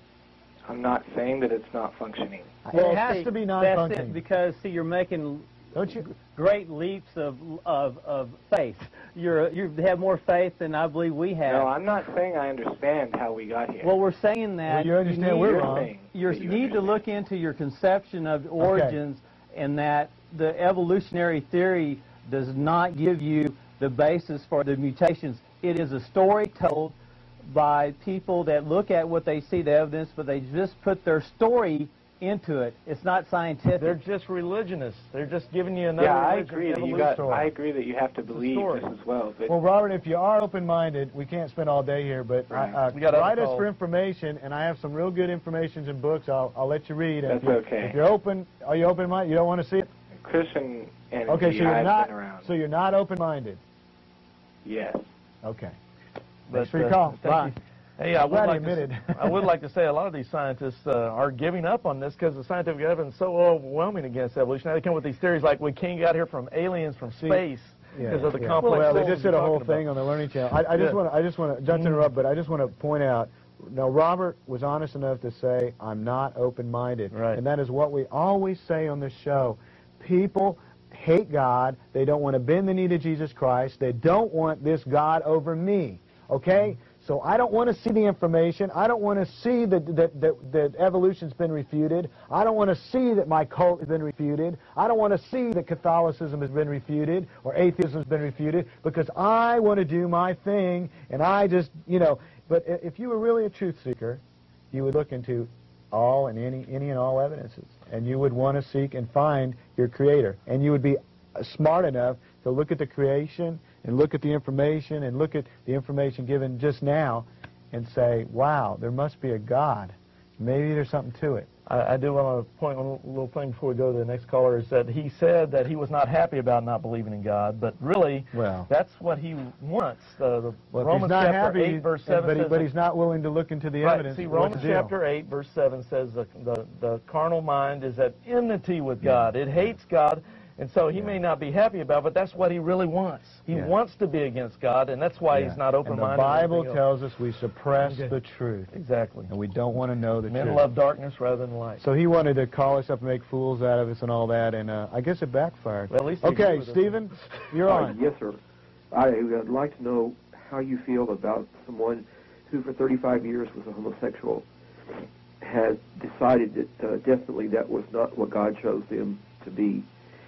I'm not saying that it's not functioning. Well, it has see, to be that's non-functioning. it, because, see, you're making Don't you? great leaps of, of, of faith. You're, you have more faith than I believe we have. No, I'm not saying I understand how we got here. Well, we're saying that Well, you understand need, we're You're wrong. saying you that you need to understand. look into your conception of origins, and that the evolutionary theory does not give you the basis for the mutations. It is a story told by people that look at what they see, the evidence, but they just put their story into it. It's not scientific. They're just religionists. They're just giving you another Yeah, I religion agree that you evolution got. story. I agree that you have to believe story. this as well. But Well, Robert, if you are open-minded, we can't spend all day here, but Right. uh, We got other write us calls. for information, and I have some real good information in books. I'll, I'll let you read. And That's if you, okay. If you're open, are you open-minded? You don't want to see it? Christian energy, Okay, so you're I've not. been around. So you're not open-minded. Yes. Okay. But, Thanks for your uh, call. thank Bye. you. Hey, I would, Glad he like to, admitted. s- I would like to say a lot of these scientists uh, are giving up on this because the scientific evidence is so overwhelming against evolution. Now they come with these theories like we came out here from aliens from See, space Yeah, because of the yeah. complex. Well, they souls just did you're a whole talking thing about. on the Learning Channel. I, I just Yeah. want to, I just want to, not to interrupt, but I just want to point out. Now, Robert was honest enough to say, "I'm not open-minded," Right. and that is what we always say on this show. People hate God. They don't want to bend the knee to Jesus Christ. They don't want this God over me. Okay. So I don't want to see the information. I don't want to see that, that, that, that evolution's been refuted. I don't want to see that my cult has been refuted. I don't want to see that Catholicism has been refuted or atheism has been refuted, because I want to do my thing, and I just, you know, but i- if you were really a truth seeker, you would look into all and any, any and all evidences, and you would want to seek and find your Creator, and you would be uh, smart enough to look at the creation and look at the information and look at the information given just now and say, wow, there must be a God. Maybe there's something to it. I, I do want to point one little thing before we go to the next caller, is that he said that he was not happy about not believing in God, but really, Well. that's what he wants. The, the Well, if Romans he's not chapter happy, eight, verse seven but, he, says but that- he's not willing to look into the Right. evidence. See, what's Romans the deal? chapter eight, verse seven says the, the, the carnal mind is at enmity with God. It hates God, and so he Yeah. may not be happy about it, but that's what he really wants. He Yeah. wants to be against God, and that's why Yeah. he's not open-minded. And the Bible or anything else. tells us we suppress Okay. the truth, Exactly. and we don't want to know the Men truth. love darkness rather than light. So he wanted to call us up and make fools out of us and all that, and uh, I guess it backfired. Well, at least he agreed Okay, with us. Stephen, you're Uh, on. Yes, sir. I would like to know how you feel about someone who for thirty-five years was a homosexual, has decided that uh, definitely that was not what God chose them to be.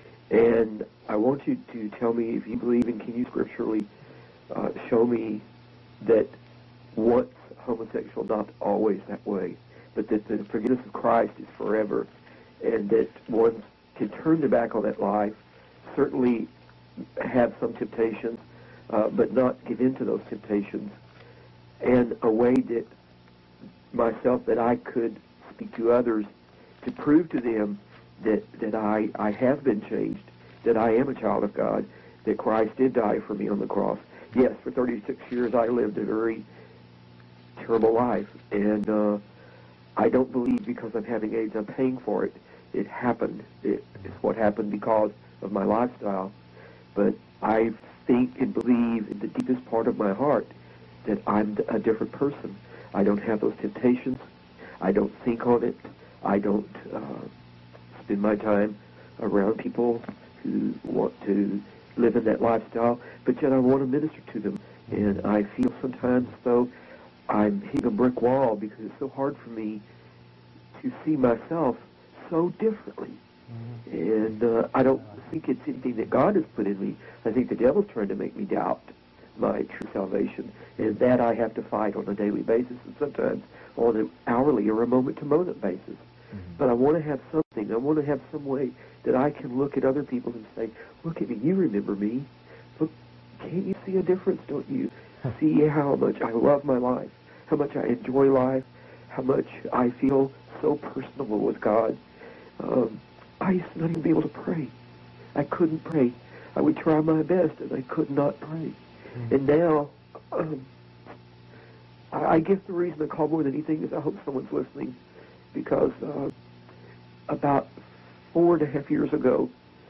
And I want you to tell me if you believe, and can you scripturally uh, show me that once homosexual, not always that way, but that the forgiveness of Christ is forever, and that one can turn their back on that life, certainly have some temptations, uh, but not give in to those temptations, and a way that myself, that I could speak to others to prove to them that, that I, I have been changed, that I am a child of God, that Christ did die for me on the cross. Yes, for thirty-six years I lived a very terrible life, and uh, I don't believe because I'm having AIDS I'm paying for it. It happened. It, it's what happened because of my lifestyle. But I think and believe in the deepest part of my heart that I'm a different person. I don't have those temptations. I don't think on it. I don't uh, spend my time around people who want to live in that lifestyle, but yet I want to minister to them. And I feel sometimes though I'm hitting a brick wall because it's so hard for me to see myself so differently. Mm-hmm. And uh, I don't think it's anything that God has put in me. I think the devil's trying to make me doubt my true salvation, and that I have to fight on a daily basis, and sometimes on an hourly or a moment-to-moment basis. Mm-hmm. But I want to have something. I want to have some way that I can look at other people and say, look at me, you remember me. Look, can't you see a difference, don't you? see how much I love my life, how much I enjoy life, how much I feel so personable with God. Um, I used to not even be able to pray. I couldn't pray. I would try my best, and I could not pray. Mm-hmm. And now, um, I, I guess the reason I call more than anything is I hope someone's listening, because uh, about four and a half years ago,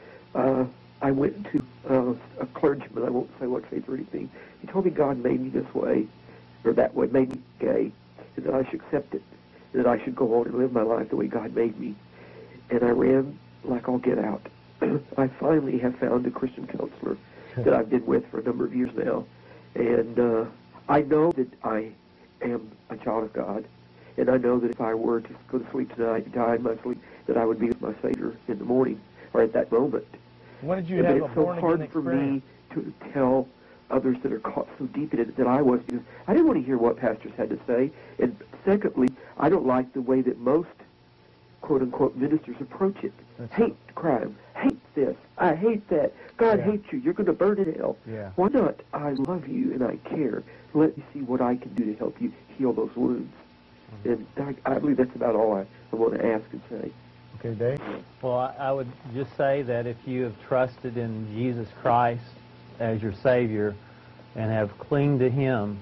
uh, I went to uh, a clergyman. I won't say what faith or anything. He told me God made me this way, or that way, made me gay, and that I should accept it, and that I should go on and live my life the way God made me. And I ran like I'll get out. I finally have found a Christian counselor that I've been with for a number of years now, and uh, I know that I am a child of God, and I know that if I were to go to sleep tonight and die in my sleep, that I would be with my Savior in the morning, or at that moment. When did you but have it's a so born-again hard for me to tell others that are caught so deep in it that I was, because I didn't want to hear what pastors had to say, and secondly, I don't like the way that most quote-unquote ministers approach it. That's hate right. crime, hate this, I hate that, God yeah. hates you, you're going to burn in hell. Yeah. Why not? I love you and I care. Let me see what I can do to help you heal those wounds. Mm-hmm. And I, I believe that's about all I, I want to ask and say. Okay, Dave? Well, I, I would just say that if you have trusted in Jesus Christ as your Savior and have clinged to Him,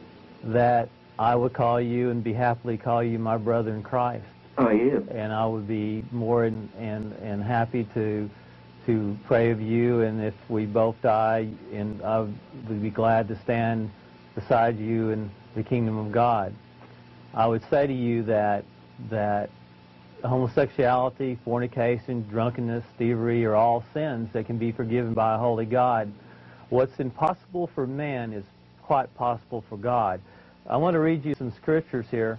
that I would call you and be happily call you my brother in Christ. I am. And I would be more and and, and happy to to pray of you, and if we both die, and I would be glad to stand beside you in the kingdom of God. I would say to you that that homosexuality, fornication, drunkenness, thievery are all sins that can be forgiven by a holy God. What's impossible for man is quite possible for God. I want to read you some scriptures here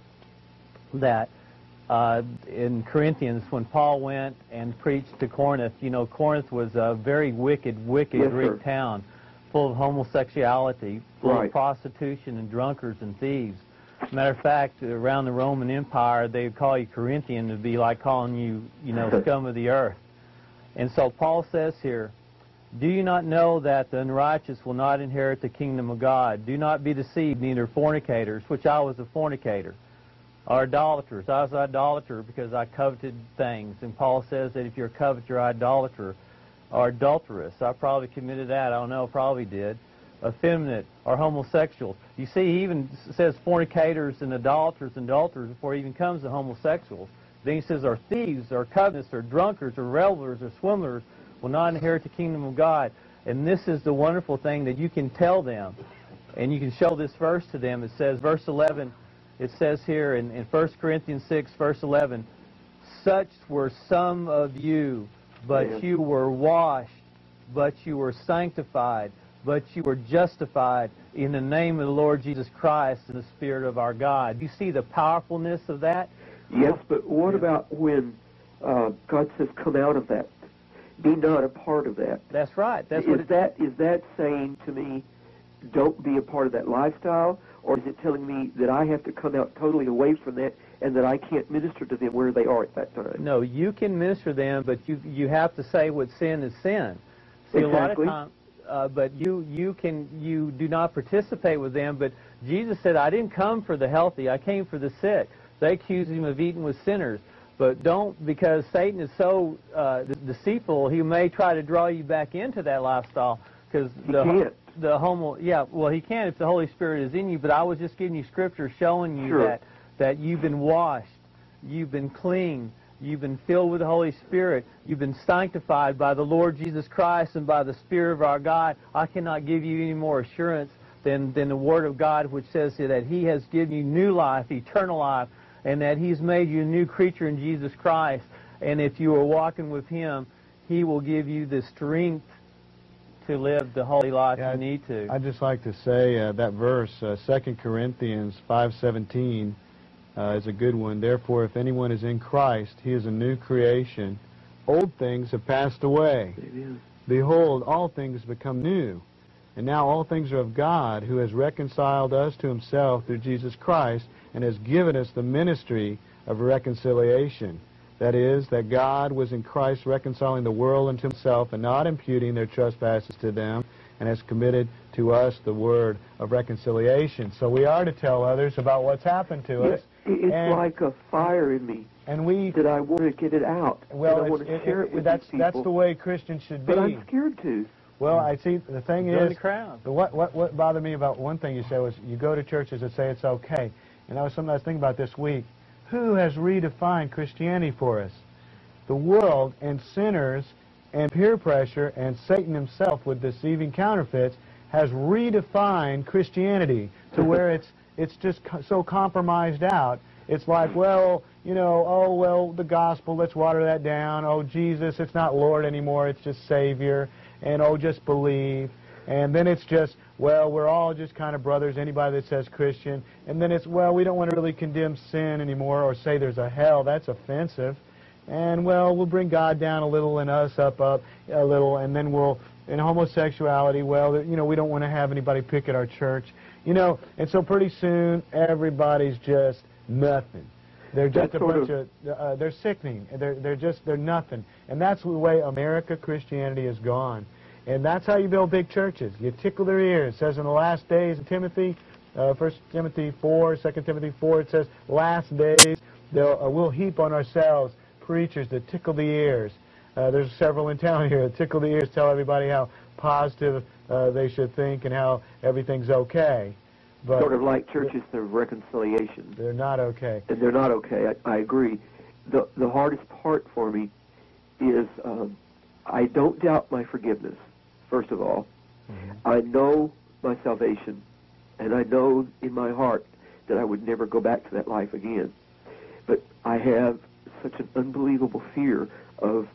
that Uh, in Corinthians, when Paul went and preached to Corinth, you know, Corinth was a very wicked, wicked yes, Greek sir. town, full of homosexuality, full right. of prostitution and drunkards and thieves. Matter of fact, around the Roman Empire, they would call you Corinthian to be like calling you, you know, scum of the earth. And so Paul says here, do you not know that the unrighteous will not inherit the kingdom of God? Do not be deceived, neither fornicators, which I was a fornicator, or idolaters. I was an idolater because I coveted things. And Paul says that if you're a covet, you're an idolater. Or adulterous. I probably committed that. I don't know. Probably did. Effeminate or homosexual. You see, he even says fornicators and idolaters and adulterers before he even comes to homosexuals. Then he says, or thieves, or covetous, or drunkards, or revelers, or swindlers will not inherit the kingdom of God. And this is the wonderful thing that you can tell them. And you can show this verse to them. It says, verse eleven, it says here in, in First Corinthians six, verse eleven, such were some of you, but yeah. you were washed, but you were sanctified, but you were justified in the name of the Lord Jesus Christ and the Spirit of our God. Do you see the powerfulness of that? Yes, but what yeah. about when uh, God says, come out of that? Be not a part of that. That's right. That's is what it, that is that saying to me, don't be a part of that lifestyle? Or is it telling me that I have to come out totally away from that and that I can't minister to them where they are at that time? No, you can minister to them, but you you have to say what sin is sin. See, exactly. a lot of times, uh, but you you can you do not participate with them. But Jesus said, "I didn't come for the healthy; I came for the sick." They accuse him of eating with sinners. But don't, because Satan is so uh, deceitful, he may try to draw you back into that lifestyle. Because the can't. the homo, yeah, well, he can if the Holy Spirit is in you. But I was just giving you scripture showing you sure. that that you've been washed, you've been clean, you've been filled with the Holy Spirit, you've been sanctified by the Lord Jesus Christ and by the Spirit of our God. I cannot give you any more assurance than than the Word of God, which says that He has given you new life, eternal life, and that He's made you a new creature in Jesus Christ. And if you are walking with Him, He will give you the strength to live the holy life yeah, you need to. I'd just like to say uh, that verse, uh, Second Corinthians five seventeen, uh, is a good one. Therefore, if anyone is in Christ, he is a new creation. Old things have passed away. Amen. Behold, all things become new. And now all things are of God, who has reconciled us to Himself through Jesus Christ, and has given us the ministry of reconciliation. That is, that God was in Christ reconciling the world unto Himself, and not imputing their trespasses to them, and has committed to us the word of reconciliation. So we are to tell others about what's happened to Yeah, us. it's and, like a fire in me and we that I want to get it out. well, and I want it's- to share it, it, with that's these people. that's the way Christians should be. But I'm scared to. Well, I see. The thing Join is, the crowd. the, what what what bothered me about one thing you said was you go to churches that say it's okay, and that was something I was thinking about this week. Who has redefined Christianity for us? The world and sinners and peer pressure and Satan himself with deceiving counterfeits has redefined Christianity to where it's it's just co so compromised out. It's like, well, you know, oh, well, the gospel, let's water that down. Oh, Jesus, it's not Lord anymore, it's just Savior. And, oh, just believe. And then it's just, well, we're all just kind of brothers, anybody that says Christian. And then it's, well, we don't want to really condemn sin anymore or say there's a hell. That's offensive. And, well, we'll bring God down a little and us up, up a little. And then we'll, in homosexuality, well, you know, we don't want to have anybody pick at our church. You know, and so pretty soon everybody's just nothing. They're just That's a bunch sort of, uh, they're sickening. They're, they're just, they're nothing. And that's the way America Christianity has gone. And that's how you build big churches. You tickle their ears. It says in the last days in Timothy, uh, First Timothy four, Second Timothy four, it says, last days they'll, uh, we'll heap on ourselves preachers that tickle the ears. Uh, there's several in town here that tickle the ears, tell everybody how positive uh, they should think and how everything's okay. But Sort of like churches of reconciliation. they're not okay. And they're not okay. I, I agree. The the hardest part for me is um, I don't doubt my forgiveness, first of all. Mm-hmm. I know my salvation, and I know in my heart that I would never go back to that life again. But I have such an unbelievable fear of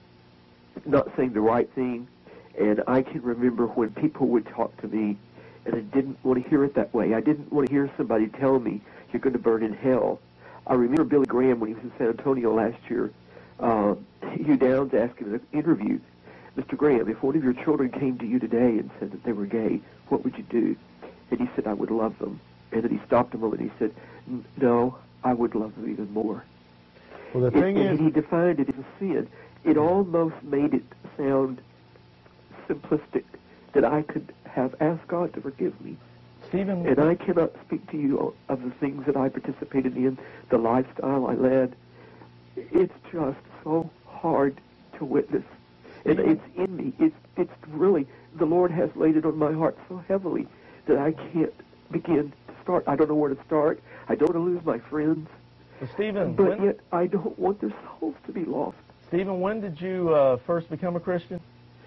not saying the right thing, and I can remember when people would talk to me, and I didn't want to hear it that way. I didn't want to hear somebody tell me, you're going to burn in hell. I remember Billy Graham when he was in San Antonio last year. Uh, Hugh Downs asked him in an interview, Mister Graham, if one of your children came to you today and said that they were gay, what would you do? And he said, I would love them. And then he stopped a moment and he said, no, I would love them even more. Well, the It, thing and is, he defined it as a sin. It almost made it sound simplistic that I could have asked God to forgive me. Stephen, And I cannot speak to you of the things that I participated in, the lifestyle I led. It's just so hard to witness. And it's in me. It's, it's really, the Lord has laid it on my heart so heavily that I can't begin to start. I don't know where to start. I don't want to lose my friends. Stephen, But when, yet I don't want their souls to be lost. Stephen, when did you uh, first become a Christian?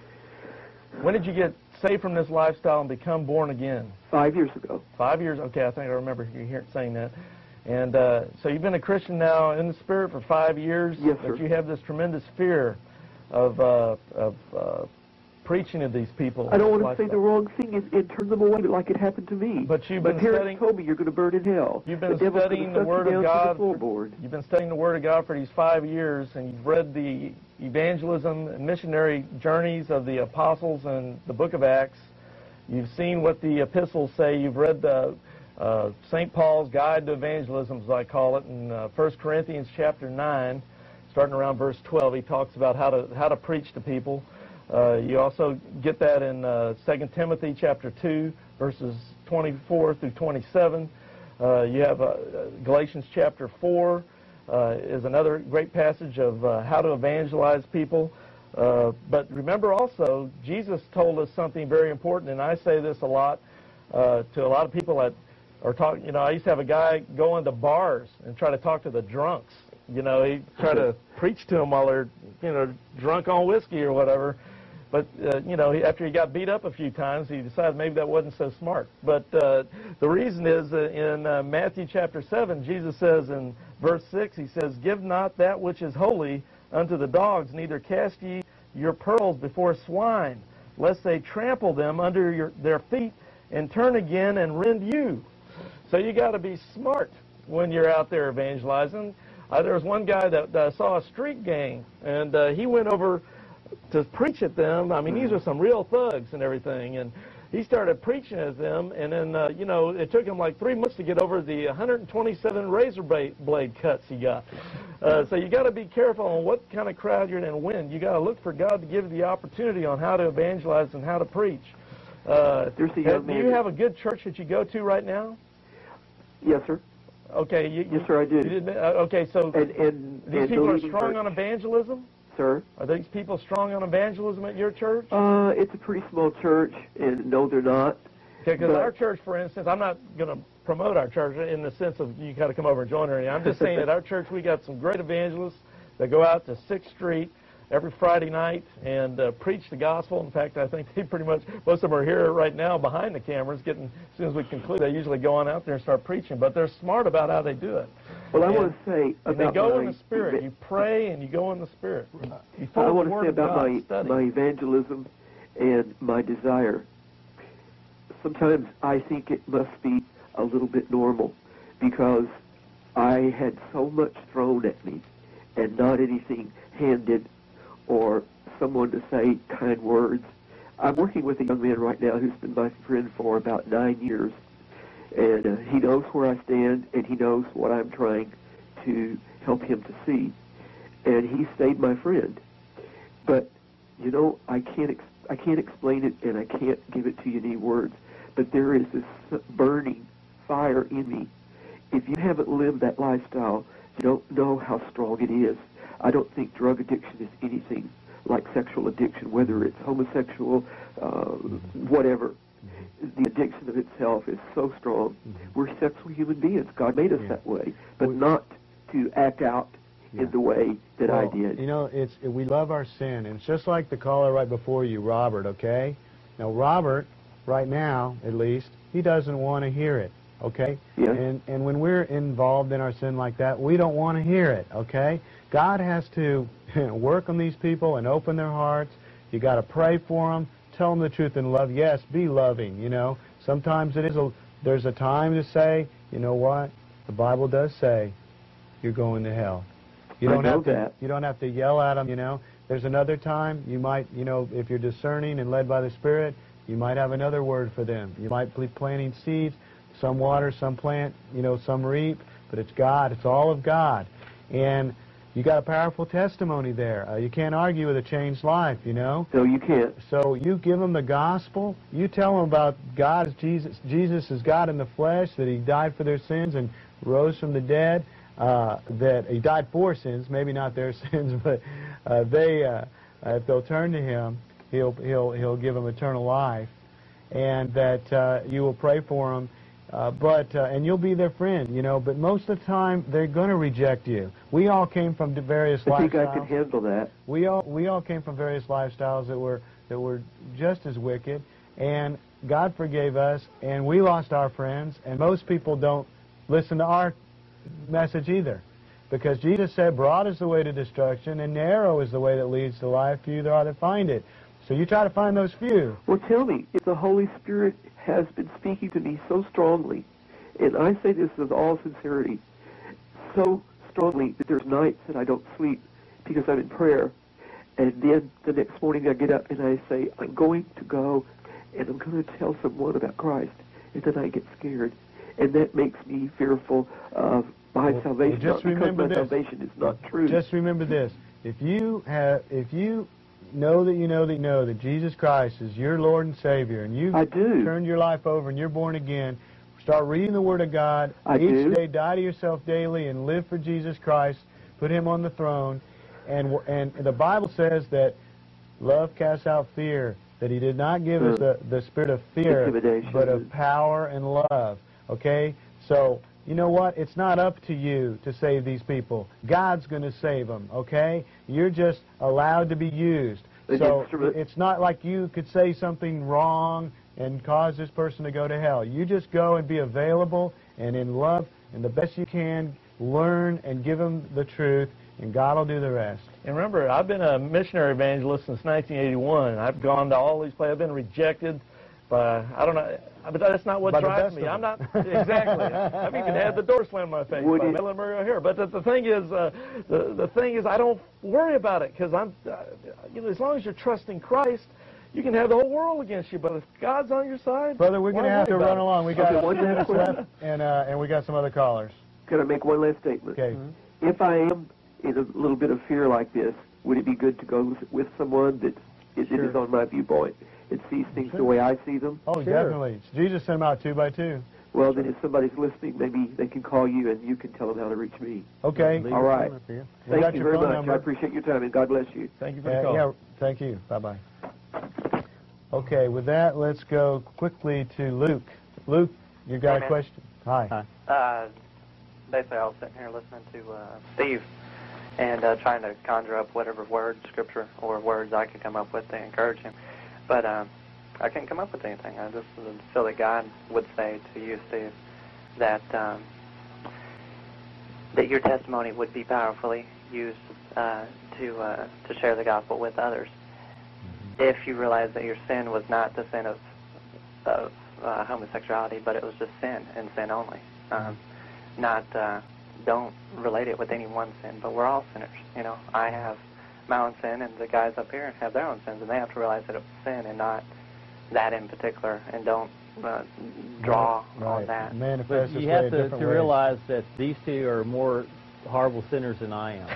When did you get saved from this lifestyle and become born again? Five years ago. Five years? Okay, I think I remember you hear, saying that. And uh, so you've been a Christian now in the Spirit for five years. Yes, sir. But you have this tremendous fear of, uh, of uh, preaching to these people. I don't want to lifestyle. say the wrong thing and, and turn them away like it happened to me. But you've My been parents studying- told me you're going to burn in hell. You've been the devil's studying gonna the Word suck you of down to God. the floorboard. You've been studying the Word of God for these five years, and you've read the evangelism and missionary journeys of the apostles and the book of Acts. You've seen what the epistles say. You've read the uh, Saint Paul's Guide to Evangelism, as I call it, in uh, First Corinthians chapter nine, starting around verse twelve. He talks about how to how to preach to people. Uh, you also get that in uh, Second Timothy chapter two, verses twenty-four through twenty-seven. Uh, you have uh, Galatians chapter four uh, is another great passage of uh, how to evangelize people. Uh, but remember also, Jesus told us something very important, and I say this a lot uh, to a lot of people that are talking. You know, I used to have a guy go into bars and try to talk to the drunks. You know, he try to preach to them while they're, you know, drunk on whiskey or whatever. But, uh, you know, he, after he got beat up a few times, he decided maybe that wasn't so smart. But uh, the reason is that in uh, Matthew chapter seven, Jesus says in verse six, he says, give not that which is holy unto the dogs, neither cast ye your pearls before swine, lest they trample them under your, their feet and turn again and rend you. So you got to be smart when you're out there evangelizing. Uh, there was one guy that uh, saw a street gang, and uh, he went over to preach at them. I mean, these are some real thugs and everything, and he started preaching at them, and then, uh, you know, it took him like three months to get over the one hundred twenty-seven razor blade cuts he got. Uh, so you got to be careful on what kind of crowd you're in and when. You got to look for God to give you the opportunity on how to evangelize and how to preach. Uh, There's a young do man you that- have a good church that you go to right now? Yes, sir. Okay. You, Yes, sir, I do. You didn't, uh, okay, so And, and, these and people the are leading strong church- on evangelism? Sir? Are these people strong on evangelism at your church? Uh, it's a pretty small church, and no, they're not. Okay, because but- our church, for instance, I'm not going to promote our church in the sense of you got to come over and join her. I'm just saying that our church, we got some great evangelists that go out to sixth Street every Friday night and uh, preach the gospel. In fact, I think they pretty much, most of them are here right now behind the cameras, getting, as soon as we conclude, they usually go on out there and start preaching. But they're smart about how they do it. Well, I And- want to say And about they go my, in the Spirit. You pray and you go in the Spirit. You I follow want the to Word say of about God, my, study. my evangelism and my desire. Sometimes I think it must be a little bit normal because I had so much thrown at me and not anything handed or someone to say kind words. I'm working with a young man right now who's been my friend for about nine years, and uh, he knows where I stand and he knows what I'm trying to help him to see, and he stayed my friend. But you know, I can't ex- I can't explain it, and I can't give it to you in any words. But there is this burning fire in me. If you haven't lived that lifestyle, you don't know how strong it is. I don't think drug addiction is anything like sexual addiction, whether it's homosexual, uh, whatever. The addiction of itself is so strong. We're sexual human beings. God made us Yeah. that way, but not to act out Yeah. in the way that I Well, did. You know, it's we love our sin, and it's just like the caller right before you, Robert. Okay, now Robert, right now at least, he doesn't want to hear it. Okay, Yes. and and when we're involved in our sin like that, we don't want to hear it. Okay, God has to work on these people and open their hearts. You got to pray for them, tell them the truth in love. Yes, be loving. You know, sometimes it is a there's a time to say, you know what, the Bible does say, you're going to hell. You I don't know have to. that. You don't have to yell at them. You know. There's another time you might, you know, if you're discerning and led by the Spirit, you might have another word for them. You might be planting seeds. Some water, some plant. You know, some reap. But it's God. It's all of God. And you got a powerful testimony there. Uh, you can't argue with a changed life. You know. No, you can't. So you give them the gospel. You tell them about God as Jesus. Jesus is God in the flesh. That He died for their sins and rose from the dead. Uh, that He died for sins, maybe not their sins, but uh, they, uh, uh, if they'll turn to Him, He'll He'll He'll give them eternal life, and that uh, you will pray for them, uh, but uh, and you'll be their friend, you know. But most of the time, they're going to reject you. We all came from the various I think I lifestyles. can handle that. We all we all came from various lifestyles that were that were just as wicked, and God forgave us, and we lost our friends, and most people don't listen to our message either, because Jesus said, broad is the way to destruction and narrow is the way that leads to life, few there are that find it. So you try to find those few. Well, tell me, if the Holy Spirit has been speaking to me so strongly, and I say this with all sincerity, so strongly that there's nights that I don't sleep because I'm in prayer, and then the next morning I get up and I say, I'm going to go and I'm going to tell someone about Christ, and then I get scared. And that makes me fearful of my Well, salvation, well, just not because remember my this. salvation is not true. Just remember this: if you have, if you know that you know that you know that Jesus Christ is your Lord and Savior, and you've I do. turned your life over and you're born again, start reading the Word of God I each do. day. Die to yourself daily and live for Jesus Christ. Put Him on the throne, and and the Bible says that love casts out fear. That He did not give us the, the spirit of fear, Intimidation. but of power and love. Okay? So, you know what? It's not up to you to save these people. God's going to save them, okay? You're just allowed to be used. An So instrument. it's not like you could say something wrong and cause this person to go to hell. You just go and be available and in love and the best you can, learn and give them the truth, and God will do the rest. And remember, I've been a missionary evangelist since nineteen eighty-one. I've gone to all these places. I've been rejected by, I don't know, but that's not what By the drives best me. of I'm not, them. exactly. I've even had the door slammed in my face Would by you- Marilyn Monroe here. But the, the thing is, uh, the, the thing is, I don't worry about it because I'm, uh, you know, as long as you're trusting Christ, you can have the whole world against you. But if God's on your side, Brother, we're why going to have to worry run about it? along. We got Okay, a one few last minutes question. left, and, uh, and we got some other callers. Can I make one last statement? Okay. If I am in a little bit of fear like this, would it be good to go with, with someone that is, Sure. it is on my viewpoint? and sees things Sure. the way I see them? Oh, Sure. definitely. Jesus sent them out two by two. Well, then if somebody's listening, maybe they can call you and you can tell them how to reach me. Okay. Leave All your right. phone up here. We Thank got you your very phone much. number. I appreciate your time, and God bless you. Thank you for the Uh, call. yeah, thank you. Bye-bye. Okay, with that, let's go quickly to Luke. Luke, you got Hey, a man. question? Hi. Hi. Uh, basically, I was sitting here listening to uh, Steve and uh, trying to conjure up whatever words, scripture, or words I could come up with to encourage him. But um, I couldn't come up with anything. I just feel that God would say to you, Steve, that um, that your testimony would be powerfully used uh, to uh, to share the gospel with others. Mm-hmm. If you realize that your sin was not the sin of of uh, homosexuality, but it was just sin and sin only. Um, not uh, don't relate it with any one sin, but we're all sinners. You know, I have my own sin, and the guys up here have their own sins, and they have to realize that it was sin and not that in particular, and don't uh, draw right. on that. Manifest But this you way have in to, different to ways. realize that these two are more horrible sinners than I am.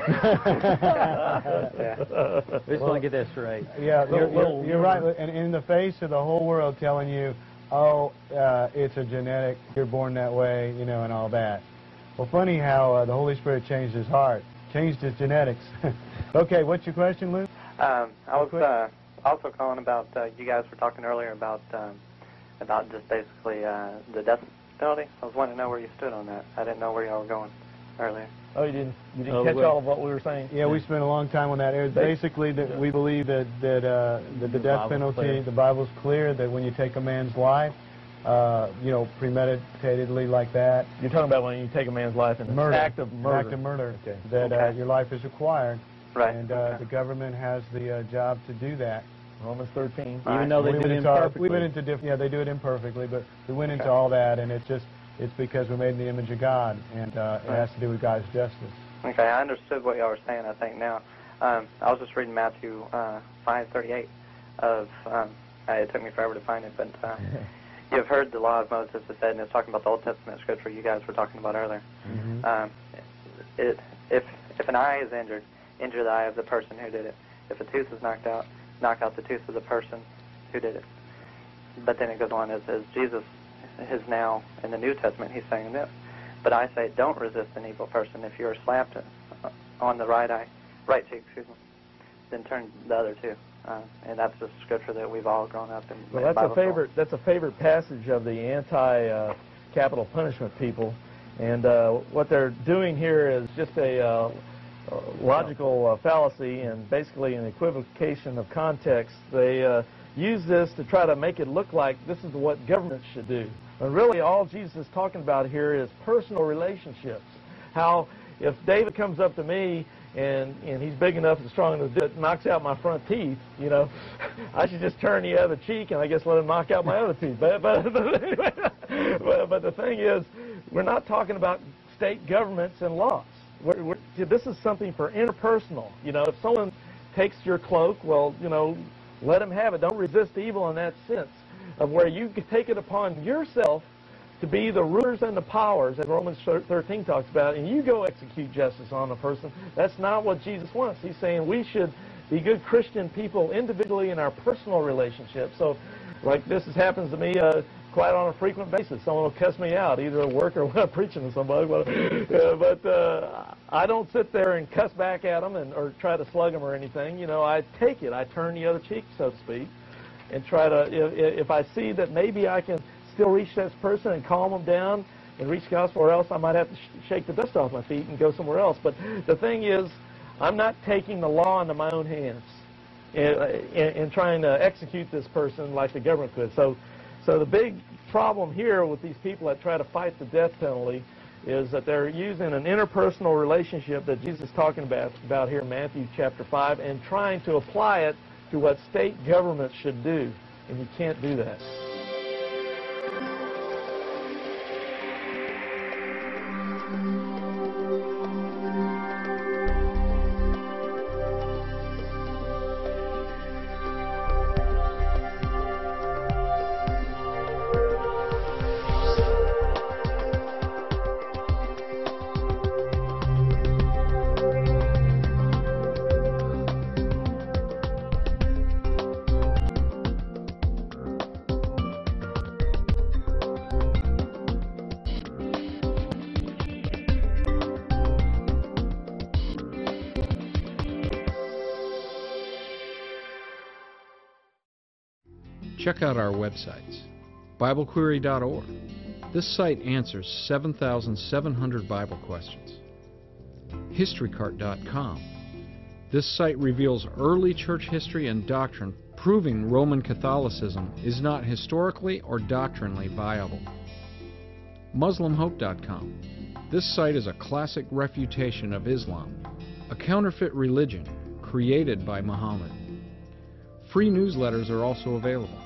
Yeah. We just want to get that straight. Yeah, Little- you're, little- you're, you're right. And in the face of the whole world telling you, oh, uh, it's a genetic, you're born that way, you know, and all that. Well, funny how uh, the Holy Spirit changed his heart, changed his genetics. Okay, what's your question, Luke? Um, I was quick. uh, also calling about, uh, you guys were talking earlier about um, about just basically uh, the death penalty. I was wanting to know where you stood on that. I didn't know where y'all were going earlier. Oh, you didn't you didn't Oh, catch wait. all of what we were saying? Yeah, we spent a long time on that. It's basically that we believe that that, uh, that the, The death Bible's penalty, clear. the Bible's clear that when you take a man's life, uh, you know, premeditatedly like that, You're talking about when you take a man's life in an murder, act of murder. act of murder, Okay. that uh, Okay. your life is required, Right. and uh, Okay. the government has the uh, job to do that. Romans thirteen. Even though they we do went it into all- imperfectly. we went into different, yeah, they do it imperfectly, but we went into Okay. all that, and it's just it's because we're made in the image of God, and uh, it Right. has to do with God's justice. Okay, I understood what y'all were saying, I think, now. Um, I was just reading Matthew uh, five thirty-eight of, um, uh, it took me forever to find it, but uh, you have heard the law of Moses is said, and it's talking about the Old Testament scripture you guys were talking about earlier. Mhm. Um, it, if if an eye is injured, injure the eye of the person who did it. If a tooth is knocked out, knock out the tooth of the person who did it. But then it goes on, as, as Jesus is now in the New Testament, he's saying this. But I say, don't resist an evil person. If you are slapped uh, on the right eye, right cheek, excuse me, then turn the other too. Uh, and that's the scripture that we've all grown up in. Well, in that's Bible a school. favorite. That's a favorite passage of the anti-capital punishment people, and uh, what they're doing here is just a uh, uh, logical uh, fallacy and basically an equivocation of context. They uh, use this to try to make it look like this is what government should do. And really, all Jesus is talking about here is personal relationships. How if David comes up to me and and he's big enough and strong enough to do it, knocks out my front teeth, you know, I should just turn the other cheek and I guess let him knock out my other teeth. But but but, anyway, but, but the thing is, we're not talking about state governments and laws. We're, we're, this is something for interpersonal. You know, if someone takes your cloak, well, you know, let them have it. Don't resist evil in that sense of where you can take it upon yourself to be the rulers and the powers that Romans thirteen talks about, and you go execute justice on a person. That's not what Jesus wants. He's saying we should be good Christian people individually in our personal relationships. So, like this has happens to me uh, quite on a frequent basis. Someone will cuss me out, either at work or when I'm preaching to somebody. But, uh, but uh, I don't sit there and cuss back at them and, or try to slug them or anything. You know, I take it. I turn the other cheek, so to speak, and try to, if, if I see that maybe I can still reach that person and calm them down and reach the gospel, or else I might have to sh shake the dust off my feet and go somewhere else. But the thing is, I'm not taking the law into my own hands and, and, and trying to execute this person like the government could. So, so the big problem here with these people that try to fight the death penalty is that they're using an interpersonal relationship that Jesus is talking about, about here in Matthew chapter five and trying to apply it to what state governments should do. And you can't do that. check out our websites. Bible Query dot org. This site answers seven thousand seven hundred Bible questions. History Cart dot com. This site reveals early church history and doctrine, proving Roman Catholicism is not historically or doctrinally viable. Muslim Hope dot com. This site is a classic refutation of Islam, a counterfeit religion created by Muhammad. Free newsletters are also available.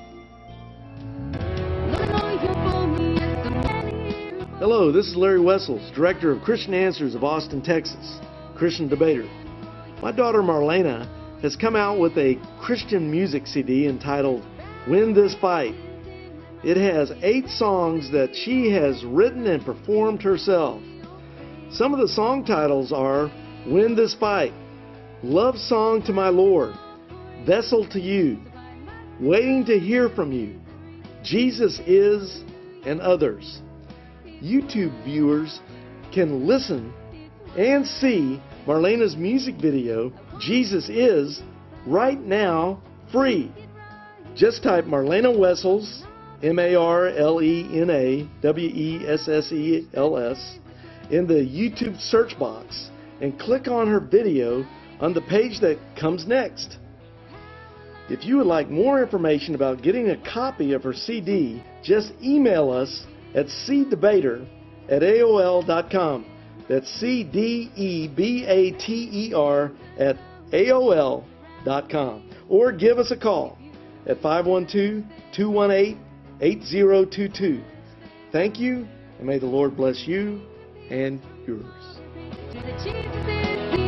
Hello, this is Larry Wessels, Director of Christian Answers of Austin, Texas, Christian debater. My daughter Marlena has come out with a Christian music C D entitled Win This Fight. It has eight songs that she has written and performed herself. Some of the song titles are Win This Fight, Love Song to My Lord, Vessel to You, Waiting to Hear From You, Jesus Is, and others. YouTube viewers can listen and see Marlena's music video, Jesus Is, right now, free. Just type Marlena Wessels, M A R L E N A W E S S E L S, in the YouTube search box and click on her video on the page that comes next. If you would like more information about getting a copy of her C D, just email us at c debater at A O L dot com. That's C D E B A T E R at A O L dot com. Or give us a call at five one two, two one eight, eight zero two two. Thank you, and may the Lord bless you and yours.